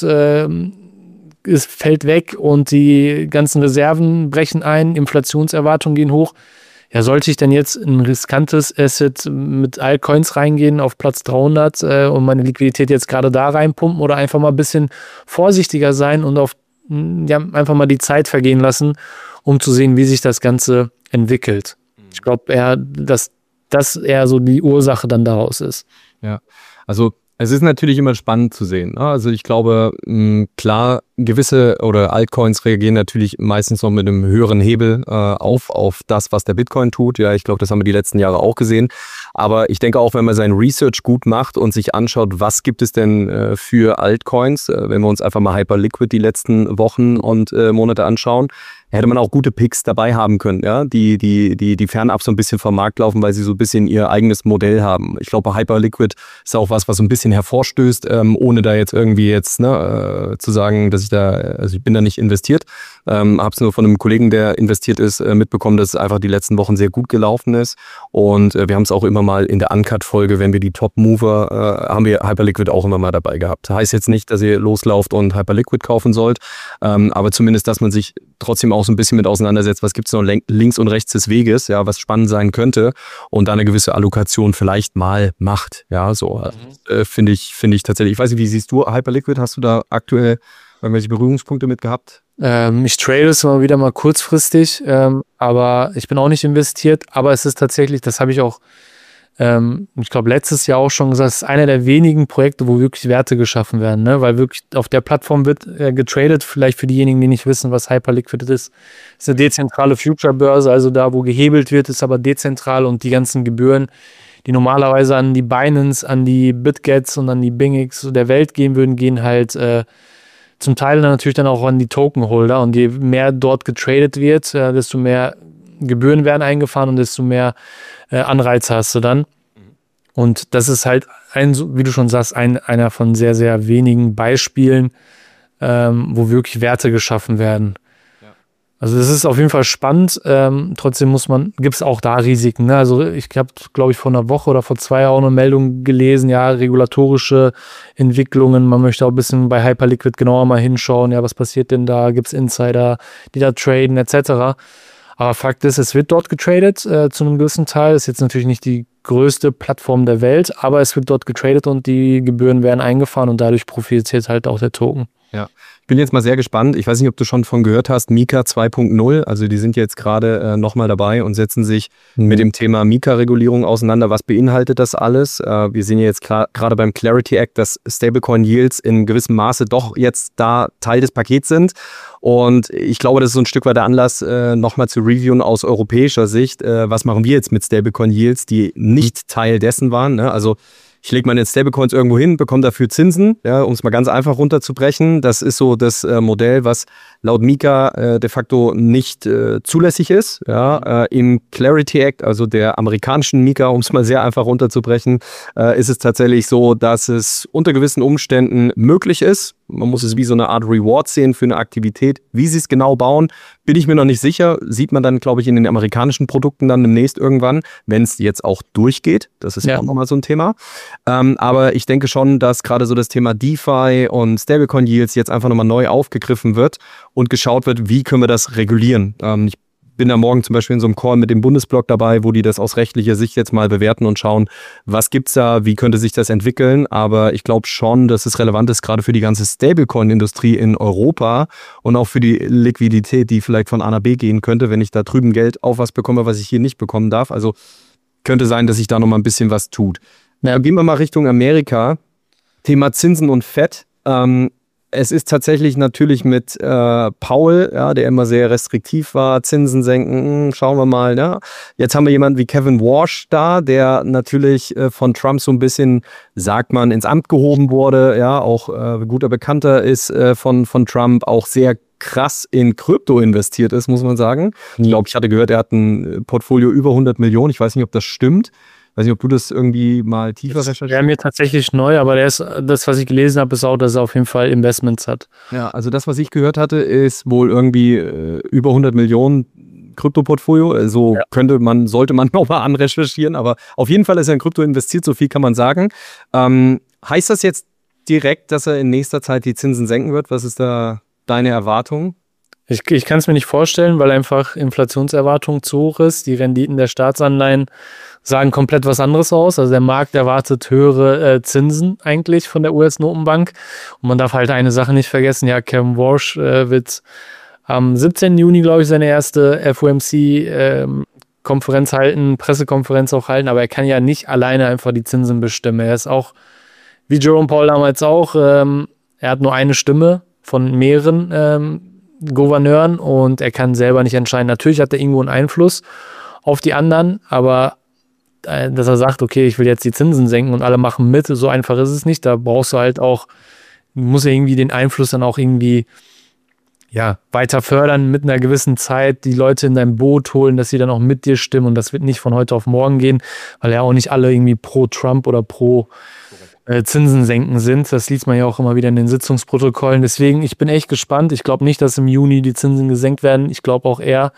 es fällt weg und die ganzen Reserven brechen ein, Inflationserwartungen gehen hoch. Ja, sollte ich denn jetzt ein riskantes Asset mit Altcoins reingehen auf Platz 300 und meine Liquidität jetzt gerade da reinpumpen oder einfach mal ein bisschen vorsichtiger sein und einfach mal die Zeit vergehen lassen, um zu sehen, wie sich das Ganze entwickelt. Ich glaube eher, dass das eher so die Ursache dann daraus ist. Ja, also es ist natürlich immer spannend zu sehen. Ne? Also ich glaube, klar, gewisse oder Altcoins reagieren natürlich meistens noch mit einem höheren Hebel auf das, was der Bitcoin tut. Ja, ich glaube, das haben wir die letzten Jahre auch gesehen. Aber ich denke auch, wenn man sein Research gut macht und sich anschaut, was gibt es denn für Altcoins, wenn wir uns einfach mal Hyperliquid die letzten Wochen und Monate anschauen, hätte man auch gute Picks dabei haben können, ja, die fernab so ein bisschen vom Markt laufen, weil sie so ein bisschen ihr eigenes Modell haben. Ich glaube, Hyperliquid ist auch was so ein bisschen hervorstößt, ohne da jetzt irgendwie zu sagen, dass ich bin da nicht investiert. Habe es nur von einem Kollegen, der investiert ist, mitbekommen, dass es einfach die letzten Wochen sehr gut gelaufen ist. Und wir haben es auch immer mal in der Uncut-Folge, wenn wir die Top-Mover, haben wir Hyperliquid auch immer mal dabei gehabt. Heißt jetzt nicht, dass ihr loslauft und Hyperliquid kaufen sollt, aber zumindest, dass man sich trotzdem auch so ein bisschen mit auseinandersetzt, was gibt es noch links und rechts des Weges, ja, was spannend sein könnte und da eine gewisse Allokation vielleicht mal macht. Ja, so finde ich tatsächlich. Ich weiß nicht, wie siehst du Hyperliquid? Hast du da aktuell irgendwelche Berührungspunkte mit gehabt? Ich trade es immer wieder mal kurzfristig, aber ich bin auch nicht investiert, aber es ist tatsächlich, das habe ich auch, ich glaube letztes Jahr auch schon gesagt, es ist einer der wenigen Projekte, wo wirklich Werte geschaffen werden, ne? Weil wirklich auf der Plattform wird getradet, vielleicht für diejenigen, die nicht wissen, was Hyperliquid ist. Es ist eine dezentrale Future-Börse, also da, wo gehebelt wird, ist aber dezentral und die ganzen Gebühren, die normalerweise an die Binance, an die BitGets und an die BingX der Welt gehen würden, gehen halt zum Teil dann natürlich dann auch an die Tokenholder und je mehr dort getradet wird, desto mehr Gebühren werden eingefahren und desto mehr Anreize hast du dann. Und das ist halt, wie du schon sagst, einer von sehr, sehr wenigen Beispielen, wo wirklich Werte geschaffen werden. Ja. Also das ist auf jeden Fall spannend. Trotzdem gibt es auch da Risiken. Ne? Also ich habe, glaube ich, vor einer Woche oder vor 2 Jahren auch eine Meldung gelesen, ja, regulatorische Entwicklungen. Man möchte auch ein bisschen bei Hyperliquid genauer mal hinschauen. Ja, was passiert denn da? Gibt es Insider, die da traden, etc.? Aber Fakt ist, es wird dort getradet zu einem gewissen Teil. Ist jetzt natürlich nicht die größte Plattform der Welt, aber es wird dort getradet und die Gebühren werden eingefahren und dadurch profitiert halt auch der Token. Ja, ich bin jetzt mal sehr gespannt. Ich weiß nicht, ob du schon von gehört hast, Mika 2.0. Also die sind jetzt gerade nochmal dabei und setzen sich mit dem Thema Mika-Regulierung auseinander. Was beinhaltet das alles? Wir sehen ja jetzt gerade beim Clarity Act, dass Stablecoin-Yields in gewissem Maße doch jetzt da Teil des Pakets sind. Und ich glaube, das ist so ein Stück weit der Anlass, nochmal zu reviewen aus europäischer Sicht. Was machen wir jetzt mit Stablecoin-Yields, die nicht Teil dessen waren? Ne? Also ich lege meine Stablecoins irgendwo hin, bekomme dafür Zinsen, ja, um es mal ganz einfach runterzubrechen. Das ist so das Modell, was laut Mika de facto nicht zulässig ist. Ja. Im Clarity Act, also der amerikanischen Mika, um es mal sehr einfach runterzubrechen, ist es tatsächlich so, dass es unter gewissen Umständen möglich ist. Man muss es wie so eine Art Reward sehen für eine Aktivität. Wie sie es genau bauen, bin ich mir noch nicht sicher. Sieht man dann, glaube ich, in den amerikanischen Produkten dann demnächst irgendwann, wenn es jetzt auch durchgeht. Das ist ja auch nochmal so ein Thema. Aber ich denke schon, dass gerade so das Thema DeFi und Stablecoin-Yields jetzt einfach nochmal neu aufgegriffen wird und geschaut wird, wie können wir das regulieren. Ich bin da morgen zum Beispiel in so einem Call mit dem Bundesblock dabei, wo die das aus rechtlicher Sicht jetzt mal bewerten und schauen, was gibt's da, wie könnte sich das entwickeln. Aber ich glaube schon, dass es relevant ist, gerade für die ganze Stablecoin-Industrie in Europa und auch für die Liquidität, die vielleicht von A nach B gehen könnte, wenn ich da drüben Geld auf was bekomme, was ich hier nicht bekommen darf. Also könnte sein, dass sich da nochmal ein bisschen was tut. Na, gehen wir mal Richtung Amerika. Thema Zinsen und Fed. Es ist tatsächlich natürlich mit Powell, ja, der immer sehr restriktiv war, Zinsen senken, schauen wir mal. Ja. Jetzt haben wir jemanden wie Kevin Warsh da, der natürlich von Trump so ein bisschen, sagt man, ins Amt gehoben wurde, ja, auch guter Bekannter ist von Trump, auch sehr krass in Krypto investiert ist, muss man sagen. Ich glaube, ich hatte gehört, er hat ein Portfolio über 100 Millionen. Ich weiß nicht, ob das stimmt. Weiß nicht, ob du das irgendwie mal tiefer recherchiert. Wäre mir tatsächlich neu, aber das, was ich gelesen habe, ist auch, dass er auf jeden Fall Investments hat. Ja, also das, was ich gehört hatte, ist wohl irgendwie über 100 Millionen Krypto-Portfolio. So sollte man nochmal anrecherchieren, aber auf jeden Fall ist er in Krypto investiert, so viel kann man sagen. Heißt das jetzt direkt, dass er in nächster Zeit die Zinsen senken wird? Was ist da deine Erwartung? Ich kann es mir nicht vorstellen, weil einfach Inflationserwartung zu hoch ist. Die Renditen der Staatsanleihen sagen komplett was anderes aus. Also der Markt erwartet höhere Zinsen eigentlich von der US-Notenbank. Und man darf halt eine Sache nicht vergessen. Ja, Kevin Warsh wird am 17. Juni, glaube ich, seine erste FOMC-Konferenz halten, Pressekonferenz auch halten. Aber er kann ja nicht alleine einfach die Zinsen bestimmen. Er ist auch, wie Jerome Powell damals auch, er hat nur eine Stimme von mehreren Gouverneuren und er kann selber nicht entscheiden. Natürlich hat er irgendwo einen Einfluss auf die anderen, aber dass er sagt, okay, ich will jetzt die Zinsen senken und alle machen mit, so einfach ist es nicht. Da brauchst du halt auch, muss er irgendwie den Einfluss dann auch irgendwie weiter fördern mit einer gewissen Zeit, die Leute in dein Boot holen, dass sie dann auch mit dir stimmen und das wird nicht von heute auf morgen gehen, weil ja auch nicht alle irgendwie pro Trump oder pro Zinsen senken sind. Das liest man ja auch immer wieder in den Sitzungsprotokollen. Deswegen, ich bin echt gespannt. Ich glaube nicht, dass im Juni die Zinsen gesenkt werden. Ich glaube auch eher,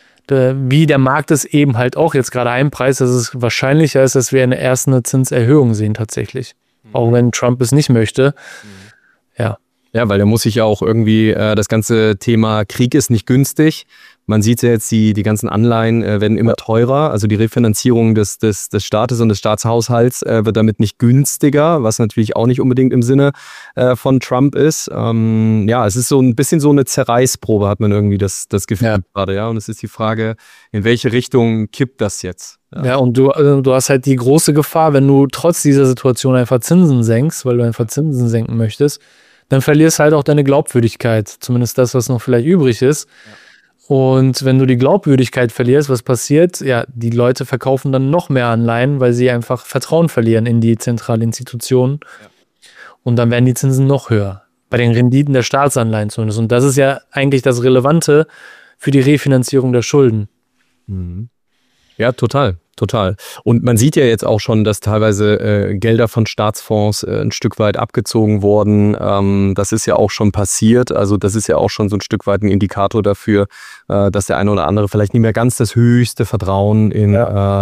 wie der Markt es eben halt auch jetzt gerade einpreist, dass es wahrscheinlicher ist, dass wir erst eine Zinserhöhung sehen tatsächlich. Auch wenn Trump es nicht möchte. Ja. Ja, weil da muss sich ja auch irgendwie das ganze Thema Krieg ist nicht günstig. Man sieht ja jetzt, die ganzen Anleihen werden immer teurer. Also die Refinanzierung des Staates und des Staatshaushalts wird damit nicht günstiger, was natürlich auch nicht unbedingt im Sinne von Trump ist. Es ist so ein bisschen so eine Zerreißprobe, hat man irgendwie das Gefühl gerade. Ja? Und es ist die Frage, in welche Richtung kippt das jetzt? Ja, und du hast halt die große Gefahr, wenn du trotz dieser Situation einfach Zinsen senkst, weil du einfach Zinsen senken möchtest, dann verlierst halt auch deine Glaubwürdigkeit. Zumindest das, was noch vielleicht übrig ist. Ja. Und wenn du die Glaubwürdigkeit verlierst, was passiert? Ja, die Leute verkaufen dann noch mehr Anleihen, weil sie einfach Vertrauen verlieren in die zentralen Institutionen. Ja. Und dann werden die Zinsen noch höher. Bei den Renditen der Staatsanleihen zumindest. Und das ist ja eigentlich das Relevante für die Refinanzierung der Schulden. Mhm. Ja, total. Und man sieht ja jetzt auch schon, dass teilweise Gelder von Staatsfonds ein Stück weit abgezogen wurden. Das ist ja auch schon passiert. Also das ist ja auch schon so ein Stück weit ein Indikator dafür, dass der eine oder andere vielleicht nicht mehr ganz das höchste Vertrauen in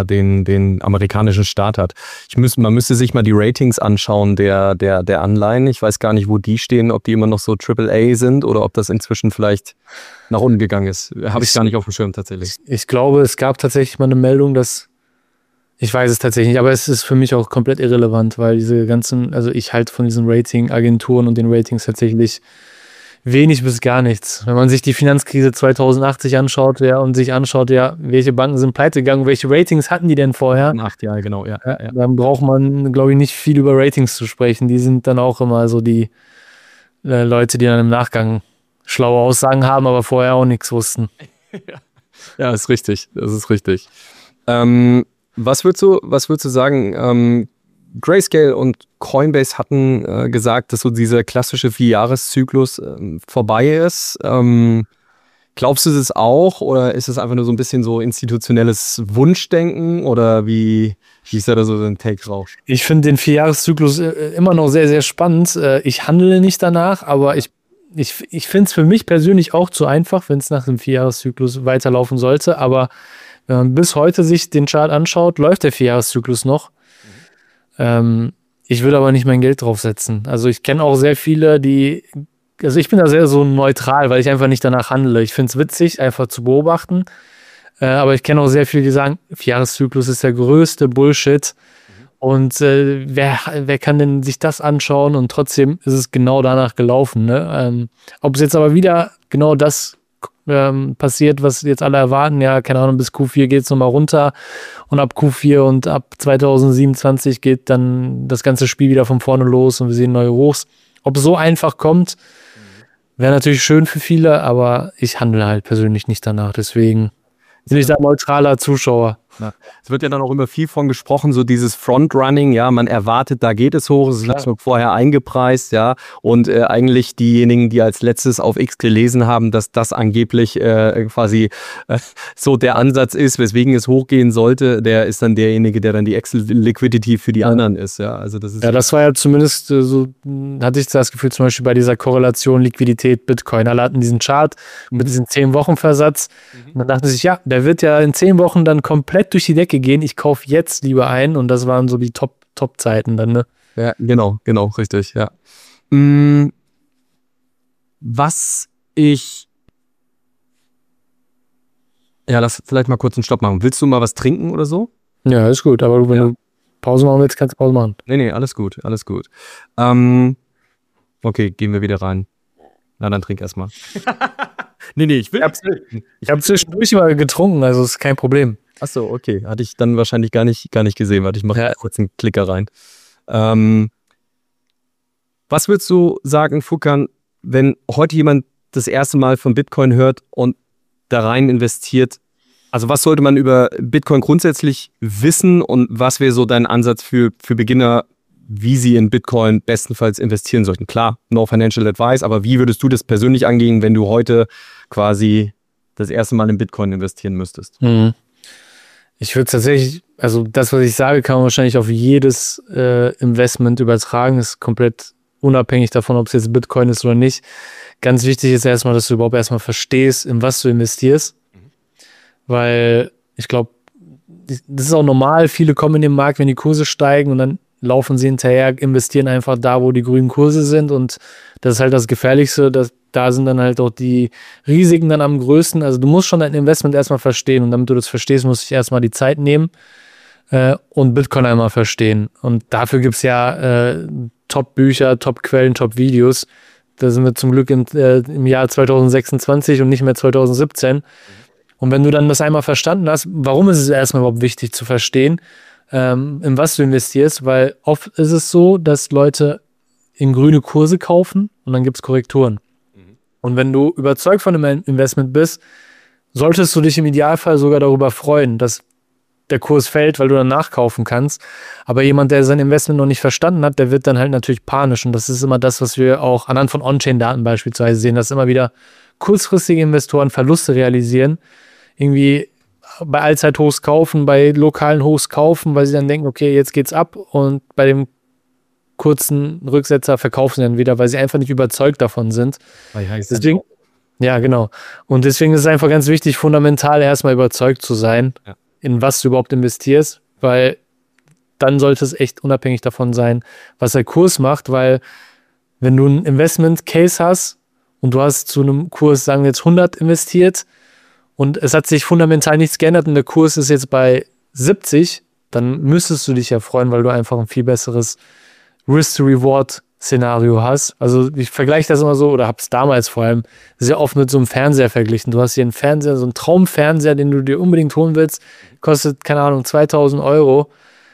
den amerikanischen Staat hat. Man müsste sich mal die Ratings anschauen der Anleihen. Ich weiß gar nicht, wo die stehen, ob die immer noch so AAA sind oder ob das inzwischen vielleicht nach unten gegangen ist. Habe ich gar nicht auf dem Schirm tatsächlich. Ich glaube, es gab tatsächlich mal eine Meldung, dass ich weiß es tatsächlich nicht, aber es ist für mich auch komplett irrelevant, weil diese ganzen, also ich halte von diesen Ratingagenturen und den Ratings tatsächlich wenig bis gar nichts. Wenn man sich die Finanzkrise 2008 anschaut, und sich anschaut, welche Banken sind pleite gegangen, welche Ratings hatten die denn vorher? 8 Jahre, genau, ja. Dann braucht man, glaube ich, nicht viel über Ratings zu sprechen. Die sind dann auch immer so die Leute, die dann im Nachgang schlaue Aussagen haben, aber vorher auch nichts wussten. Ja, ist richtig. Das ist richtig. Was würdest du sagen, Grayscale und Coinbase hatten gesagt, dass so dieser klassische 4-Jahres-Zyklus vorbei ist. Glaubst du das auch oder ist es einfach nur so ein bisschen so institutionelles Wunschdenken oder wie ist da so ein Take drauf? Ich finde den 4-Jahres-Zyklus immer noch sehr, sehr spannend. Ich handle nicht danach, aber ich finde es für mich persönlich auch zu einfach, wenn es nach dem 4-Jahres-Zyklus weiterlaufen sollte. Aber wenn man bis heute sich den Chart anschaut, läuft der 4-Jahres-Zyklus noch. Ich würde aber nicht mein Geld draufsetzen. Also ich kenne auch sehr viele, also ich bin da sehr so neutral, weil ich einfach nicht danach handle. Ich finde es witzig, einfach zu beobachten. Aber ich kenne auch sehr viele, die sagen, 4-Jahres-Zyklus ist der größte Bullshit. Und wer kann denn sich das anschauen? Und trotzdem ist es genau danach gelaufen. Ne? Ob es jetzt aber wieder genau das passiert, was jetzt alle erwarten, ja, keine Ahnung, bis Q4 geht es nochmal runter und ab Q4 und ab 2027 geht dann das ganze Spiel wieder von vorne los und wir sehen neue Hochs. Ob es so einfach kommt, wäre natürlich schön für viele, aber ich handle halt persönlich nicht danach, deswegen bin ich da neutraler Zuschauer. Ja. Es wird ja dann auch immer viel von gesprochen, so dieses Frontrunning, ja, man erwartet, da geht es hoch, es ist vorher eingepreist, ja, und eigentlich diejenigen, die als letztes auf X gelesen haben, dass das angeblich quasi so der Ansatz ist, weswegen es hochgehen sollte, der ist dann derjenige, der dann die Exit-Liquidity für die anderen ist, ja, also das ist... Ja, das war ja zumindest so, hatte ich das Gefühl, zum Beispiel bei dieser Korrelation Liquidität Bitcoin, alle hatten diesen Chart mit diesem 10-Wochen-Versatz und dann dachten sie sich, ja, der wird ja in 10 Wochen dann komplett durch die Decke gehen, ich kaufe jetzt lieber ein und das waren so die Top-Zeiten dann, ne? Ja, genau, richtig, ja. Lass vielleicht mal kurz einen Stopp machen. Willst du mal was trinken oder so? Ja, ist gut, aber wenn du Pause machen willst, kannst du Pause machen. Nee, alles gut. Okay, gehen wir wieder rein. Na, dann trink erstmal. Ich hab zwischendurch mal getrunken, also ist kein Problem. Achso, okay. Hatte ich dann wahrscheinlich gar nicht gesehen. Warte, ich mache kurz einen Klicker rein. Was würdest du sagen, Furkan, wenn heute jemand das erste Mal von Bitcoin hört und da rein investiert? Also was sollte man über Bitcoin grundsätzlich wissen und was wäre so dein Ansatz für Beginner, wie sie in Bitcoin bestenfalls investieren sollten? Klar, no financial advice, aber wie würdest du das persönlich angehen, wenn du heute quasi das erste Mal in Bitcoin investieren müsstest? Ich würde tatsächlich, also das, was ich sage, kann man wahrscheinlich auf jedes Investment übertragen. Ist komplett unabhängig davon, ob es jetzt Bitcoin ist oder nicht. Ganz wichtig ist erstmal, dass du überhaupt erstmal verstehst, in was du investierst. Weil ich glaube, das ist auch normal. Viele kommen in den Markt, wenn die Kurse steigen und dann laufen sie hinterher, investieren einfach da, wo die grünen Kurse sind. Und das ist halt das Gefährlichste. Da sind dann halt auch die Risiken dann am größten. Also du musst schon dein Investment erstmal verstehen. Und damit du das verstehst, musst du erstmal die Zeit nehmen und Bitcoin einmal verstehen. Und dafür gibt es ja Top-Bücher, Top-Quellen, Top-Videos. Da sind wir zum Glück im Jahr 2026 und nicht mehr 2017. Und wenn du dann das einmal verstanden hast, warum ist es erstmal überhaupt wichtig zu verstehen, in was du investierst? Weil oft ist es so, dass Leute in grüne Kurse kaufen und dann gibt es Korrekturen. Und wenn du überzeugt von einem Investment bist, solltest du dich im Idealfall sogar darüber freuen, dass der Kurs fällt, weil du dann nachkaufen kannst. Aber jemand, der sein Investment noch nicht verstanden hat, der wird dann halt natürlich panisch. Und das ist immer das, was wir auch anhand von On-Chain-Daten beispielsweise sehen, dass immer wieder kurzfristige Investoren Verluste realisieren, irgendwie bei Allzeithochs kaufen, bei lokalen Hochs kaufen, weil sie dann denken, okay, jetzt geht's ab, und bei dem kurzen Rücksetzer verkaufen sie dann wieder, weil sie einfach nicht überzeugt davon sind. Deswegen, ja, genau. Und deswegen ist es einfach ganz wichtig, fundamental erstmal überzeugt zu sein, in was du überhaupt investierst, weil dann sollte es echt unabhängig davon sein, was der Kurs macht, weil wenn du ein Investment-Case hast und du hast zu einem Kurs, sagen wir jetzt 100 investiert und es hat sich fundamental nichts geändert und der Kurs ist jetzt bei 70, dann müsstest du dich ja freuen, weil du einfach ein viel besseres Risk-to-Reward-Szenario hast. Also ich vergleiche das immer so, oder habe es damals vor allem sehr oft mit so einem Fernseher verglichen. Du hast hier einen Fernseher, so einen Traumfernseher, den du dir unbedingt holen willst, kostet, keine Ahnung, 2000 Euro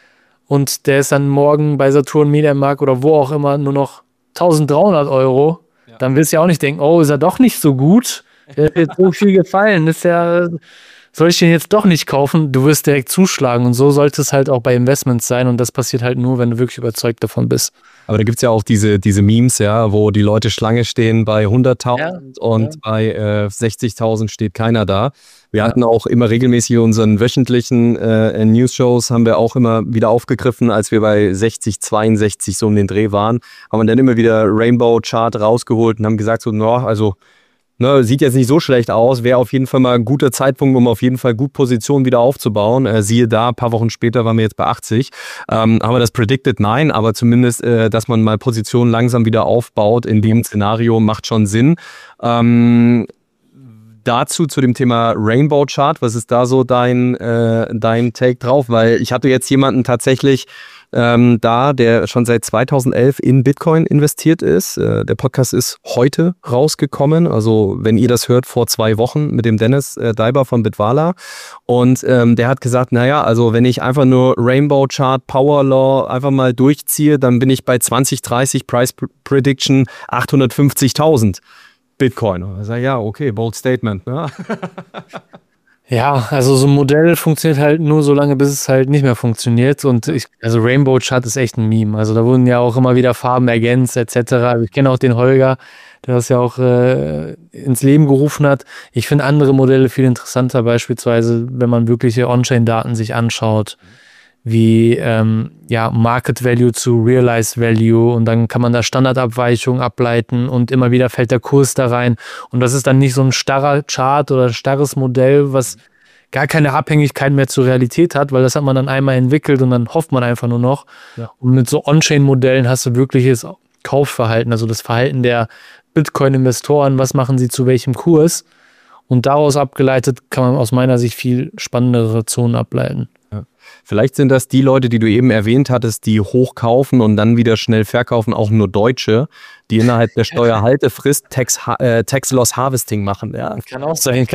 und der ist dann morgen bei Saturn, Mediamarkt oder wo auch immer nur noch 1300 Euro. Dann willst du ja auch nicht denken, oh, ist er doch nicht so gut. Der hat jetzt so viel gefallen. Das ist ja soll ich den jetzt doch nicht kaufen? Du wirst direkt zuschlagen und so sollte es halt auch bei Investments sein und das passiert halt nur, wenn du wirklich überzeugt davon bist. Aber da gibt es ja auch diese Memes, ja, wo die Leute Schlange stehen bei 100.000 und bei 60.000 steht keiner da. Wir hatten auch immer regelmäßig unseren wöchentlichen News-Shows, haben wir auch immer wieder aufgegriffen, als wir bei 60, 62 so um den Dreh waren, haben wir dann immer wieder Rainbow-Chart rausgeholt und haben gesagt so, also sieht jetzt nicht so schlecht aus, wäre auf jeden Fall mal ein guter Zeitpunkt, um auf jeden Fall gut Positionen wieder aufzubauen. Siehe da, ein paar Wochen später waren wir jetzt bei 80. Haben wir das predicted? Nein, aber zumindest, dass man mal Positionen langsam wieder aufbaut in dem Szenario, macht schon Sinn. Dazu zu dem Thema Rainbow Chart, was ist da so dein Take drauf? Weil ich hatte jetzt jemanden tatsächlich der schon seit 2011 in Bitcoin investiert ist. Der Podcast ist heute rausgekommen, also wenn ihr das hört, vor 2 Wochen mit dem Dennis Daiber von Bitwala. Und der hat gesagt, also wenn ich einfach nur Rainbow Chart, Power Law einfach mal durchziehe, dann bin ich bei 2030 Price Prediction 850.000 Bitcoin. Und ich sage, ja, okay, bold statement. Ne? Ja, also so ein Modell funktioniert halt nur so lange, bis es halt nicht mehr funktioniert. Und also Rainbow Chart ist echt ein Meme. Also da wurden ja auch immer wieder Farben ergänzt etc. Ich kenne auch den Holger, der das ja auch ins Leben gerufen hat. Ich finde andere Modelle viel interessanter, beispielsweise, wenn man wirkliche On-Chain-Daten sich anschaut, wie Market Value zu Realized Value und dann kann man da Standardabweichungen ableiten und immer wieder fällt der Kurs da rein und das ist dann nicht so ein starrer Chart oder starres Modell, was gar keine Abhängigkeit mehr zur Realität hat, weil das hat man dann einmal entwickelt und dann hofft man einfach nur noch. Ja. Und mit so On-Chain-Modellen hast du wirkliches Kaufverhalten, also das Verhalten der Bitcoin-Investoren, was machen sie zu welchem Kurs und daraus abgeleitet kann man aus meiner Sicht viel spannendere Zonen ableiten. Vielleicht sind das die Leute, die du eben erwähnt hattest, die hochkaufen und dann wieder schnell verkaufen, auch nur Deutsche, die innerhalb der Steuerhaltefrist Tax-Loss Harvesting machen. Ja. Kann auch sein.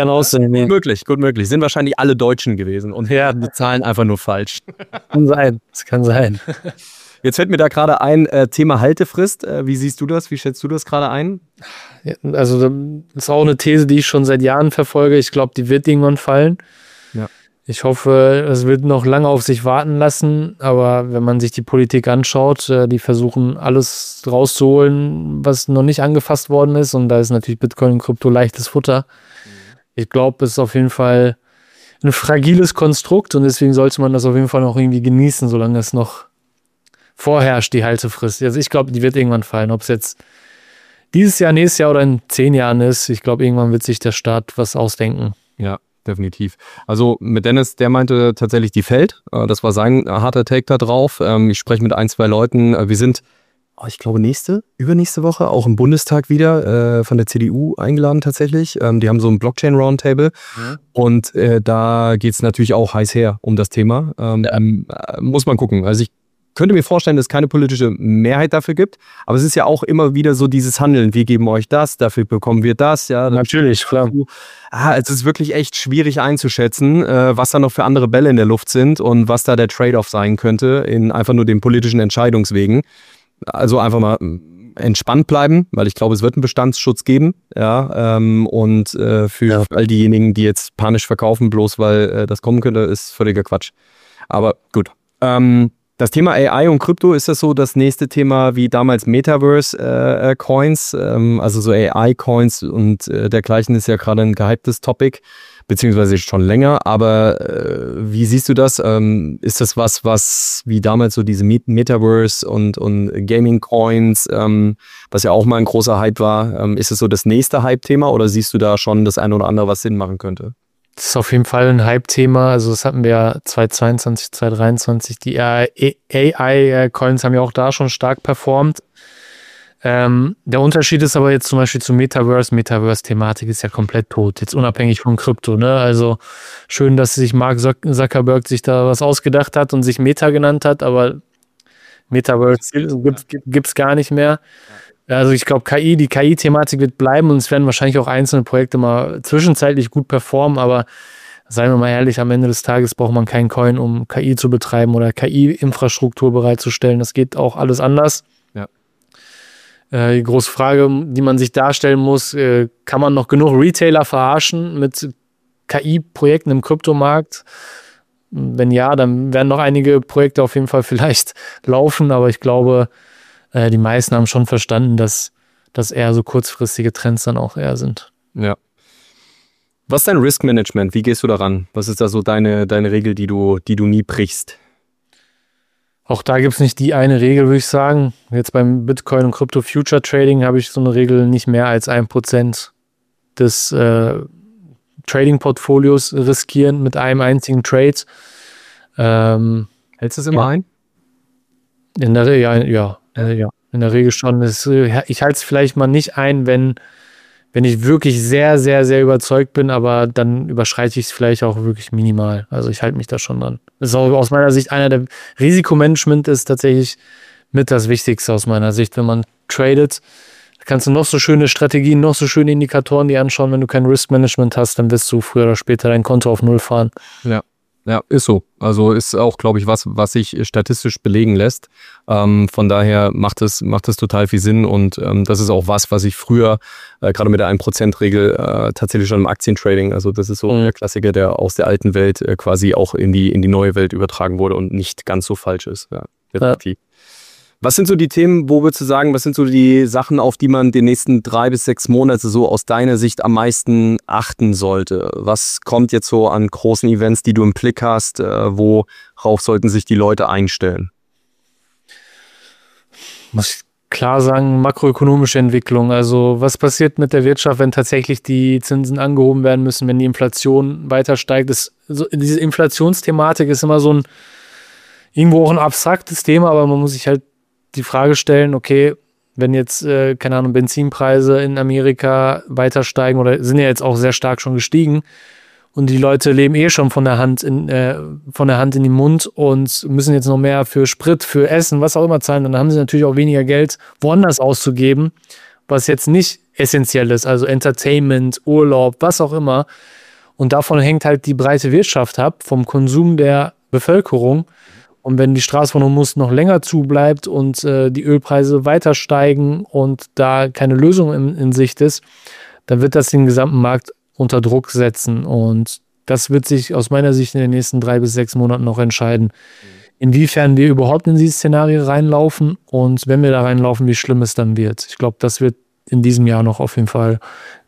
Gut möglich. Sind wahrscheinlich alle Deutschen gewesen und bezahlen einfach nur falsch. Das kann sein. Jetzt fällt mir da gerade ein, Thema Haltefrist. Wie siehst du das? Wie schätzt du das gerade ein? Ja, also das ist auch eine These, die ich schon seit Jahren verfolge. Ich glaube, die wird irgendwann fallen. Ja. Ich hoffe, es wird noch lange auf sich warten lassen, aber wenn man sich die Politik anschaut, die versuchen alles rauszuholen, was noch nicht angefasst worden ist und da ist natürlich Bitcoin und Krypto leichtes Futter. Ich glaube, es ist auf jeden Fall ein fragiles Konstrukt und deswegen sollte man das auf jeden Fall noch irgendwie genießen, solange es noch vorherrscht, die Haltefrist. Also ich glaube, die wird irgendwann fallen, ob es jetzt dieses Jahr, nächstes Jahr oder in 10 Jahren ist. Ich glaube, irgendwann wird sich der Staat was ausdenken. Ja. Definitiv. Also mit Dennis, der meinte tatsächlich, die fällt. Das war sein harter Take da drauf. Ich spreche mit 1, 2 Leuten. Wir sind, ich glaube, übernächste Woche auch im Bundestag wieder von der CDU eingeladen tatsächlich. Die haben so ein Blockchain-Roundtable und da geht es natürlich auch heiß her um das Thema. Muss man gucken. Also ich könnte mir vorstellen, dass es keine politische Mehrheit dafür gibt, aber es ist ja auch immer wieder so dieses Handeln. Wir geben euch das, dafür bekommen wir das. Ja, natürlich, klar. Es ist wirklich echt schwierig einzuschätzen, was da noch für andere Bälle in der Luft sind und was da der Trade-off sein könnte in einfach nur den politischen Entscheidungswegen. Also einfach mal entspannt bleiben, weil ich glaube, es wird einen Bestandsschutz geben. Und für all diejenigen, die jetzt panisch verkaufen, bloß weil das kommen könnte, ist völliger Quatsch. Aber gut. Das Thema AI und Krypto, ist das so das nächste Thema wie damals Metaverse-Coins, also so AI-Coins und dergleichen ist ja gerade ein gehyptes Topic, beziehungsweise schon länger, aber wie siehst du das? Ist das was wie damals so diese Metaverse und Gaming-Coins, was ja auch mal ein großer Hype war, ist es so das nächste Hype-Thema oder siehst du da schon das eine oder andere, was Sinn machen könnte? Das ist auf jeden Fall ein Hype-Thema. Also das hatten wir ja 2022, 2023. Die AI-Coins haben ja auch da schon stark performt. Der Unterschied ist aber jetzt zum Beispiel zu Metaverse. Metaverse-Thematik ist ja komplett tot. Jetzt unabhängig von Krypto. Ne? Also schön, dass sich Mark Zuckerberg sich da was ausgedacht hat und sich Meta genannt hat, aber Metaverse gibt's gar nicht mehr. Also ich glaube, die KI-Thematik wird bleiben und es werden wahrscheinlich auch einzelne Projekte mal zwischenzeitlich gut performen, aber seien wir mal ehrlich, am Ende des Tages braucht man keinen Coin, um KI zu betreiben oder KI-Infrastruktur bereitzustellen. Das geht auch alles anders. Ja. Die große Frage, die man sich darstellen muss, kann man noch genug Retailer verarschen mit KI-Projekten im Kryptomarkt? Wenn ja, dann werden noch einige Projekte auf jeden Fall vielleicht laufen, aber ich glaube, die meisten haben schon verstanden, dass das eher so kurzfristige Trends dann auch eher sind. Ja. Was ist dein Risk-Management? Wie gehst du daran? Was ist da so deine Regel, die du nie brichst? Auch da gibt es nicht die eine Regel, würde ich sagen. Jetzt beim Bitcoin- und Crypto-Future-Trading habe ich so eine Regel, nicht mehr als 1% des Trading-Portfolios riskieren mit einem einzigen Trade. Hältst du es immer ein? In der Regel schon. Ich halte es vielleicht mal nicht ein, wenn ich wirklich sehr, sehr, sehr überzeugt bin, aber dann überschreite ich es vielleicht auch wirklich minimal. Also ich halte mich da schon dran. Das ist auch aus meiner Sicht Risikomanagement ist tatsächlich mit das Wichtigste aus meiner Sicht. Wenn man tradet, kannst du noch so schöne Strategien, noch so schöne Indikatoren dir anschauen. Wenn du kein Risk-Management hast, dann wirst du früher oder später dein Konto auf Null fahren. Ja, ist so. Also ist auch, glaube ich, was sich statistisch belegen lässt. Von daher macht es total viel Sinn und das ist auch was ich früher, gerade mit der 1%-Regel, tatsächlich schon im Aktientrading, also das ist so der Klassiker, der aus der alten Welt quasi auch in die neue Welt übertragen wurde und nicht ganz so falsch ist. Ja, definitiv. Ja. Was sind so die Themen, wo würdest du sagen, was sind so die Sachen, auf die man die nächsten 3 bis 6 Monate so aus deiner Sicht am meisten achten sollte? Was kommt jetzt so an großen Events, die du im Blick hast? Worauf sollten sich die Leute einstellen? Muss ich klar sagen, makroökonomische Entwicklung. Also was passiert mit der Wirtschaft, wenn tatsächlich die Zinsen angehoben werden müssen, wenn die Inflation weiter steigt? Diese Inflationsthematik ist immer so irgendwo auch ein abstraktes Thema, aber man muss sich halt die Frage stellen, okay, wenn jetzt, keine Ahnung, Benzinpreise in Amerika weiter steigen oder sind ja jetzt auch sehr stark schon gestiegen und die Leute leben schon von der Hand in den Mund und müssen jetzt noch mehr für Sprit, für Essen, was auch immer zahlen, dann haben sie natürlich auch weniger Geld woanders auszugeben, was jetzt nicht essentiell ist, also Entertainment, Urlaub, was auch immer. Und davon hängt halt die breite Wirtschaft ab, vom Konsum der Bevölkerung. Und wenn die Straße von Hormuz noch länger zubleibt und die Ölpreise weiter steigen und da keine Lösung in Sicht ist, dann wird das den gesamten Markt unter Druck setzen. Und das wird sich aus meiner Sicht in den nächsten 3 bis 6 Monaten noch entscheiden, inwiefern wir überhaupt in dieses Szenario reinlaufen und wenn wir da reinlaufen, wie schlimm es dann wird. Ich glaube, das wird in diesem Jahr noch auf jeden Fall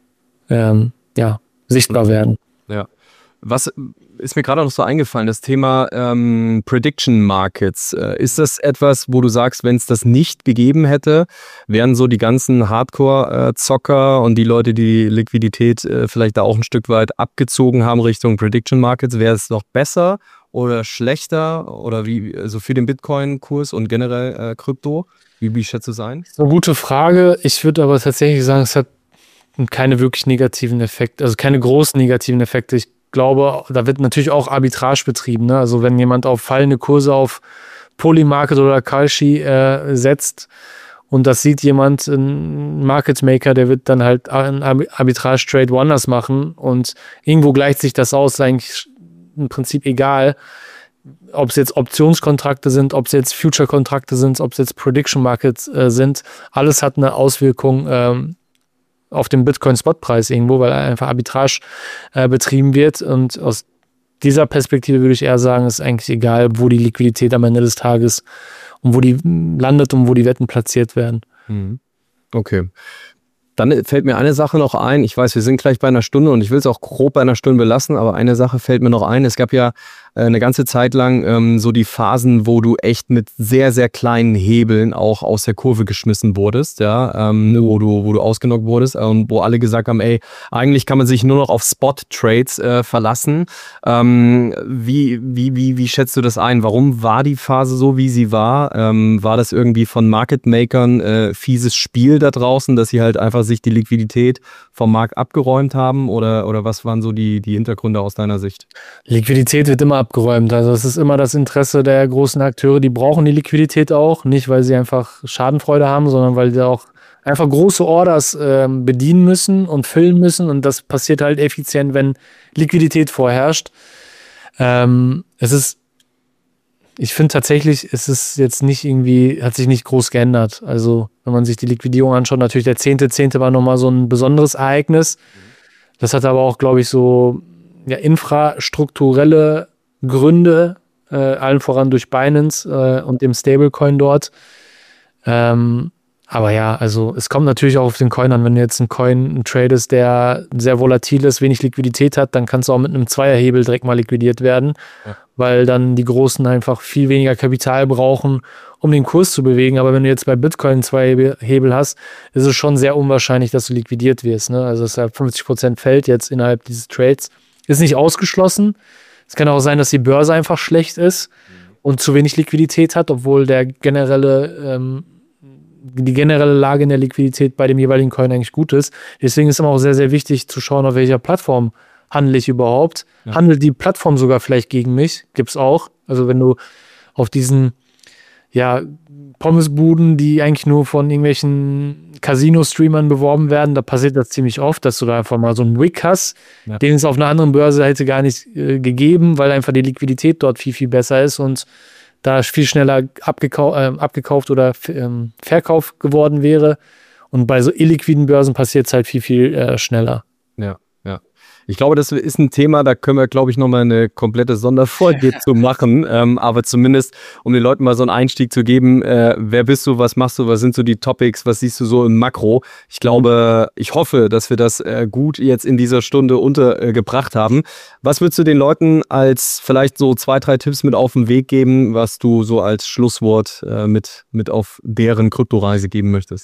sichtbar werden. Ja. Was ist mir gerade noch so eingefallen, das Thema Prediction Markets. Ist das etwas, wo du sagst, wenn es das nicht gegeben hätte, wären so die ganzen Hardcore-Zocker und die Leute, die Liquidität vielleicht da auch ein Stück weit abgezogen haben Richtung Prediction Markets, wäre es noch besser oder schlechter oder wie, also für den Bitcoin-Kurs und generell Krypto? Wie schätzt du es ein? Das ist eine gute Frage. Ich würde aber tatsächlich sagen, es hat keine wirklich negativen Effekte, also keine großen negativen Effekte. Ich glaube, da wird natürlich auch Arbitrage betrieben. Ne? Also wenn jemand auf fallende Kurse auf Polymarket oder Kalshi setzt und das sieht jemand, ein Market Maker, der wird dann halt einen Arbitrage-Trade woanders machen und irgendwo gleicht sich das aus, ist eigentlich im Prinzip egal, ob es jetzt Optionskontrakte sind, ob es jetzt Future-Kontrakte sind, ob es jetzt Prediction-Markets sind. Alles hat eine Auswirkung auf den Bitcoin-Spot-Preis irgendwo, weil einfach Arbitrage betrieben wird. Und aus dieser Perspektive würde ich eher sagen, es ist eigentlich egal, wo die Liquidität am Ende des Tages und wo die landet und wo die Wetten platziert werden. Okay. Dann fällt mir eine Sache noch ein. Ich weiß, wir sind gleich bei einer Stunde und ich will es auch grob bei einer Stunde belassen, aber eine Sache fällt mir noch ein. Es gab ja eine ganze Zeit lang so die Phasen, wo du echt mit sehr, sehr kleinen Hebeln auch aus der Kurve geschmissen wurdest, ja, wo du ausgenockt wurdest und wo alle gesagt haben, ey, eigentlich kann man sich nur noch auf Spot-Trades verlassen. Wie schätzt du das ein? Warum war die Phase so, wie sie war? War das irgendwie von Market-Makern fieses Spiel da draußen, dass sie halt einfach sich die Liquidität vom Markt abgeräumt haben oder was waren so die Hintergründe aus deiner Sicht? Liquidität wird immer abgeräumt. Also es ist immer das Interesse der großen Akteure, die brauchen die Liquidität auch, nicht weil sie einfach Schadenfreude haben, sondern weil sie auch einfach große Orders bedienen müssen und füllen müssen und das passiert halt effizient, wenn Liquidität vorherrscht. Ich finde tatsächlich, es ist jetzt nicht irgendwie, hat sich nicht groß geändert. Also wenn man sich die Liquidierung anschaut, natürlich der 10.10. war nochmal so ein besonderes Ereignis. Das hat aber auch, glaube ich, so infrastrukturelle Gründe, allen voran durch Binance und dem Stablecoin dort. Aber ja, also es kommt natürlich auch auf den Coin an. Wenn du jetzt einen Coin tradest, der sehr volatil ist, wenig Liquidität hat, dann kannst du auch mit einem Zweierhebel direkt mal liquidiert werden, weil dann die Großen einfach viel weniger Kapital brauchen, um den Kurs zu bewegen. Aber wenn du jetzt bei Bitcoin einen Zweierhebel hast, ist es schon sehr unwahrscheinlich, dass du liquidiert wirst. Ne? Also dass da 50% fällt jetzt innerhalb dieses Trades. Ist nicht ausgeschlossen. Es kann auch sein, dass die Börse einfach schlecht ist und zu wenig Liquidität hat, obwohl die generelle Lage in der Liquidität bei dem jeweiligen Coin eigentlich gut ist. Deswegen ist es immer auch sehr, sehr wichtig zu schauen, auf welcher Plattform handle ich überhaupt. Ja. Handelt die Plattform sogar vielleicht gegen mich? Gibt's auch. Also wenn du auf diesen Pommesbuden, die eigentlich nur von irgendwelchen Casino-Streamern beworben werden, da passiert das ziemlich oft, dass du da einfach mal so einen Wick hast, den es auf einer anderen Börse hätte gar nicht gegeben, weil einfach die Liquidität dort viel, viel besser ist und da viel schneller abgekauft oder verkauft geworden wäre. Und bei so illiquiden Börsen passiert es halt viel, viel schneller. Ja. Ich glaube, das ist ein Thema, da können wir, glaube ich, nochmal eine komplette Sonderfolge zu machen. Aber zumindest, um den Leuten mal so einen Einstieg zu geben, wer bist du, was machst du, was sind so die Topics, was siehst du so im Makro? Ich glaube, ich hoffe, dass wir das gut jetzt in dieser Stunde untergebracht haben. Was würdest du den Leuten als vielleicht so 2, 3 Tipps mit auf den Weg geben, was du so als Schlusswort mit auf deren Kryptoreise geben möchtest?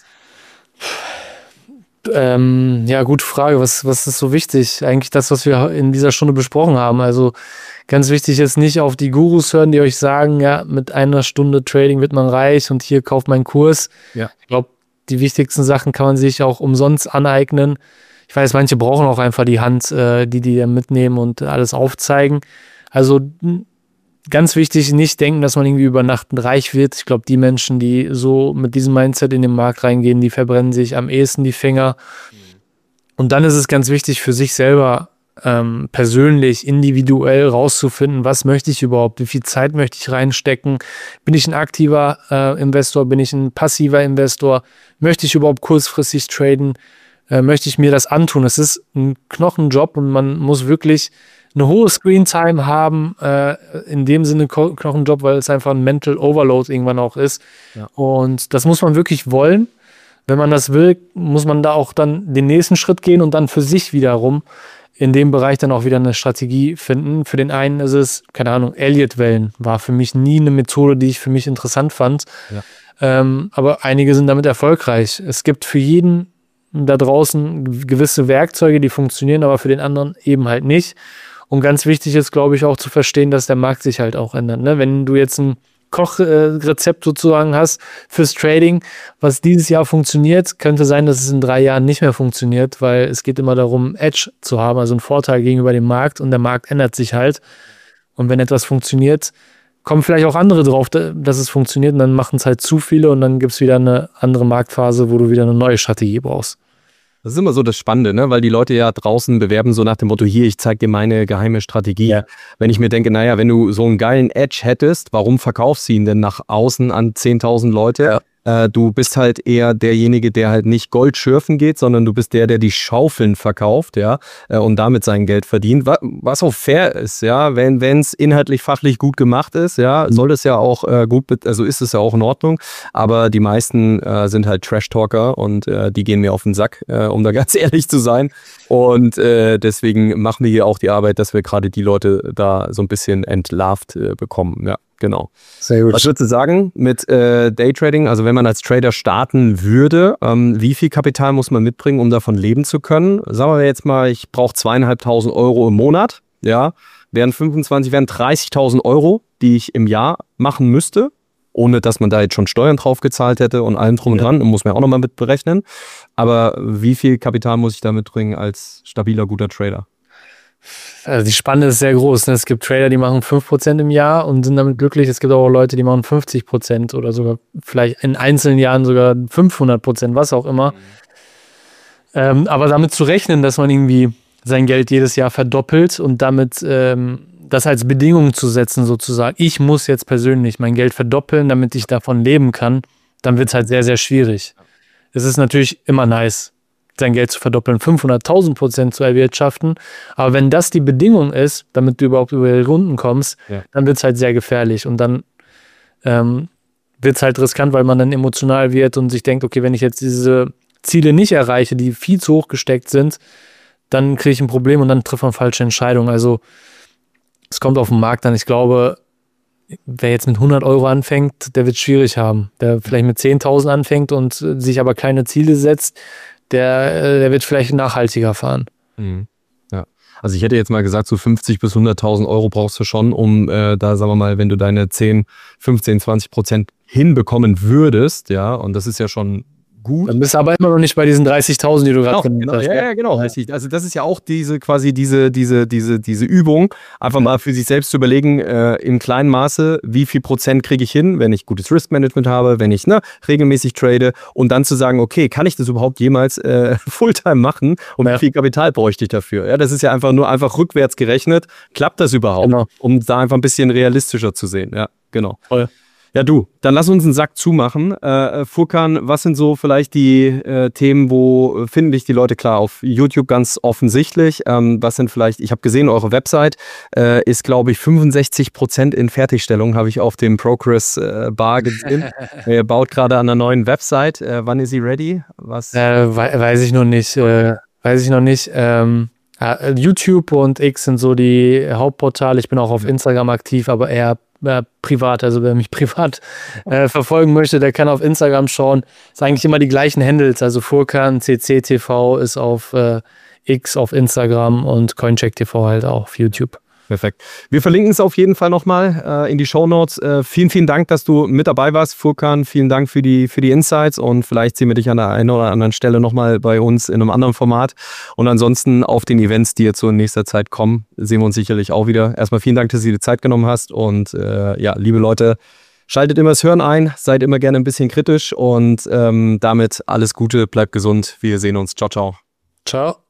Gute Frage. Was ist so wichtig? Eigentlich das, was wir in dieser Stunde besprochen haben. Also ganz wichtig ist nicht auf die Gurus hören, die euch sagen, ja, mit einer Stunde Trading wird man reich und hier kauft man einen Kurs. Ja. Ich glaube, die wichtigsten Sachen kann man sich auch umsonst aneignen. Ich weiß, manche brauchen auch einfach die Hand, die mitnehmen und alles aufzeigen. Also ganz wichtig, nicht denken, dass man irgendwie über Nacht reich wird. Ich glaube, die Menschen, die so mit diesem Mindset in den Markt reingehen, die verbrennen sich am ehesten die Finger. Und dann ist es ganz wichtig für sich selber persönlich, individuell rauszufinden, was möchte ich überhaupt, wie viel Zeit möchte ich reinstecken, bin ich ein aktiver Investor, bin ich ein passiver Investor, möchte ich überhaupt kurzfristig traden, möchte ich mir das antun. Es ist ein Knochenjob und man muss wirklich eine hohe Screentime haben, in dem Sinne Knochenjob, weil es einfach ein Mental Overload irgendwann auch ist. Ja. Und das muss man wirklich wollen. Wenn man das will, muss man da auch dann den nächsten Schritt gehen und dann für sich wiederum in dem Bereich dann auch wieder eine Strategie finden. Für den einen ist es, keine Ahnung, Elliott-Wellen war für mich nie eine Methode, die ich für mich interessant fand. Ja. Aber einige sind damit erfolgreich. Es gibt für jeden da draußen gewisse Werkzeuge, die funktionieren, aber für den anderen eben halt nicht. Und ganz wichtig ist, glaube ich, auch zu verstehen, dass der Markt sich halt auch ändert. Ne? Wenn du jetzt ein Kochrezept sozusagen hast fürs Trading, was dieses Jahr funktioniert, könnte sein, dass es in 3 Jahren nicht mehr funktioniert, weil es geht immer darum, Edge zu haben, also einen Vorteil gegenüber dem Markt und der Markt ändert sich halt. Und wenn etwas funktioniert, kommen vielleicht auch andere drauf, dass es funktioniert und dann machen es halt zu viele und dann gibt es wieder eine andere Marktphase, wo du wieder eine neue Strategie brauchst. Das ist immer so das Spannende, ne? Weil die Leute ja draußen bewerben so nach dem Motto, hier, ich zeig dir meine geheime Strategie. Ja. Wenn ich mir denke, naja, wenn du so einen geilen Edge hättest, warum verkaufst du ihn denn nach außen an 10.000 Leute? Ja. Du bist halt eher derjenige, der halt nicht Gold schürfen geht, sondern du bist der die Schaufeln verkauft, ja, und damit sein Geld verdient. Was auch fair ist, ja, wenn es inhaltlich, fachlich gut gemacht ist, ja, soll es ja auch also ist es ja auch in Ordnung. Aber die meisten sind halt Trash-Talker und die gehen mir auf den Sack, um da ganz ehrlich zu sein. Und deswegen machen wir hier auch die Arbeit, dass wir gerade die Leute da so ein bisschen entlarvt bekommen, ja. Genau. Sehr gut. Was würdest du sagen mit Daytrading? Also wenn man als Trader starten würde, wie viel Kapital muss man mitbringen, um davon leben zu können? Sagen wir jetzt mal, ich brauche 2.500 Euro im Monat. Ja, wären 30.000 Euro, die ich im Jahr machen müsste, ohne dass man da jetzt schon Steuern drauf gezahlt hätte und allem drum und dran. Muss man auch nochmal mit berechnen. Aber wie viel Kapital muss ich da mitbringen als stabiler, guter Trader? Also die Spanne ist sehr groß. Ne? Es gibt Trader, die machen 5% im Jahr und sind damit glücklich. Es gibt auch Leute, die machen 50% oder sogar vielleicht in einzelnen Jahren sogar 500%, was auch immer. Aber damit zu rechnen, dass man irgendwie sein Geld jedes Jahr verdoppelt und damit das als Bedingung zu setzen sozusagen, ich muss jetzt persönlich mein Geld verdoppeln, damit ich davon leben kann, dann wird es halt sehr, sehr schwierig. Es ist natürlich immer nice, sein Geld zu verdoppeln, 500.000% zu erwirtschaften. Aber wenn das die Bedingung ist, damit du überhaupt über die Runden kommst, dann wird es halt sehr gefährlich. Und dann wird es halt riskant, weil man dann emotional wird und sich denkt, okay, wenn ich jetzt diese Ziele nicht erreiche, die viel zu hoch gesteckt sind, dann kriege ich ein Problem und dann trifft man falsche Entscheidungen. Also es kommt auf den Markt an. Ich glaube, wer jetzt mit 100 Euro anfängt, der wird es schwierig haben. Der vielleicht mit 10.000 anfängt und sich aber kleine Ziele setzt, der wird vielleicht nachhaltiger fahren. Mhm. Ja. Also ich hätte jetzt mal gesagt, so 50.000 bis 100.000 Euro brauchst du schon, um da, sagen wir mal, wenn du deine 10, 15, 20% hinbekommen würdest, ja, und das ist ja schon gut. Dann bist du aber immer noch nicht bei diesen 30.000, die du gerade genannt hast. Ja, genau. Richtig. Also das ist ja auch diese Übung, einfach mal für sich selbst zu überlegen, im kleinen Maße, wie viel Prozent kriege ich hin, wenn ich gutes Risk-Management habe, wenn ich regelmäßig trade und dann zu sagen, okay, kann ich das überhaupt jemals Fulltime machen und wie viel Kapital bräuchte ich dafür? Ja, das ist ja einfach rückwärts gerechnet. Klappt das überhaupt? Genau. Um da einfach ein bisschen realistischer zu sehen. Ja, genau. Voll. Ja, du, dann lass uns einen Sack zumachen. Furkan, was sind so vielleicht die Themen, wo finden dich die Leute? Klar, auf YouTube ganz offensichtlich. Was sind vielleicht, ich habe gesehen, eure Website ist, glaube ich, 65% in Fertigstellung, habe ich auf dem Progress Bar gesehen. Ihr baut gerade an einer neuen Website. Wann ist sie ready? Was? Weiß ich noch nicht. YouTube und X sind so die Hauptportale. Ich bin auch auf Instagram aktiv, aber eher privat. Also wer mich privat verfolgen möchte, der kann auf Instagram schauen. Ist eigentlich immer die gleichen Handles. Also Furkan, CCTV ist auf X, auf Instagram und Coincheck TV halt auch auf YouTube. Perfekt. Wir verlinken es auf jeden Fall nochmal in die Shownotes. Vielen, vielen Dank, dass du mit dabei warst, Furkan. Vielen Dank für die Insights und vielleicht sehen wir dich an der einen oder anderen Stelle nochmal bei uns in einem anderen Format. Und ansonsten auf den Events, die jetzt so in nächster Zeit kommen, sehen wir uns sicherlich auch wieder. Erstmal vielen Dank, dass du dir die Zeit genommen hast und liebe Leute, schaltet immer das Hören ein, seid immer gerne ein bisschen kritisch und damit alles Gute, bleibt gesund. Wir sehen uns. Ciao, ciao. Ciao.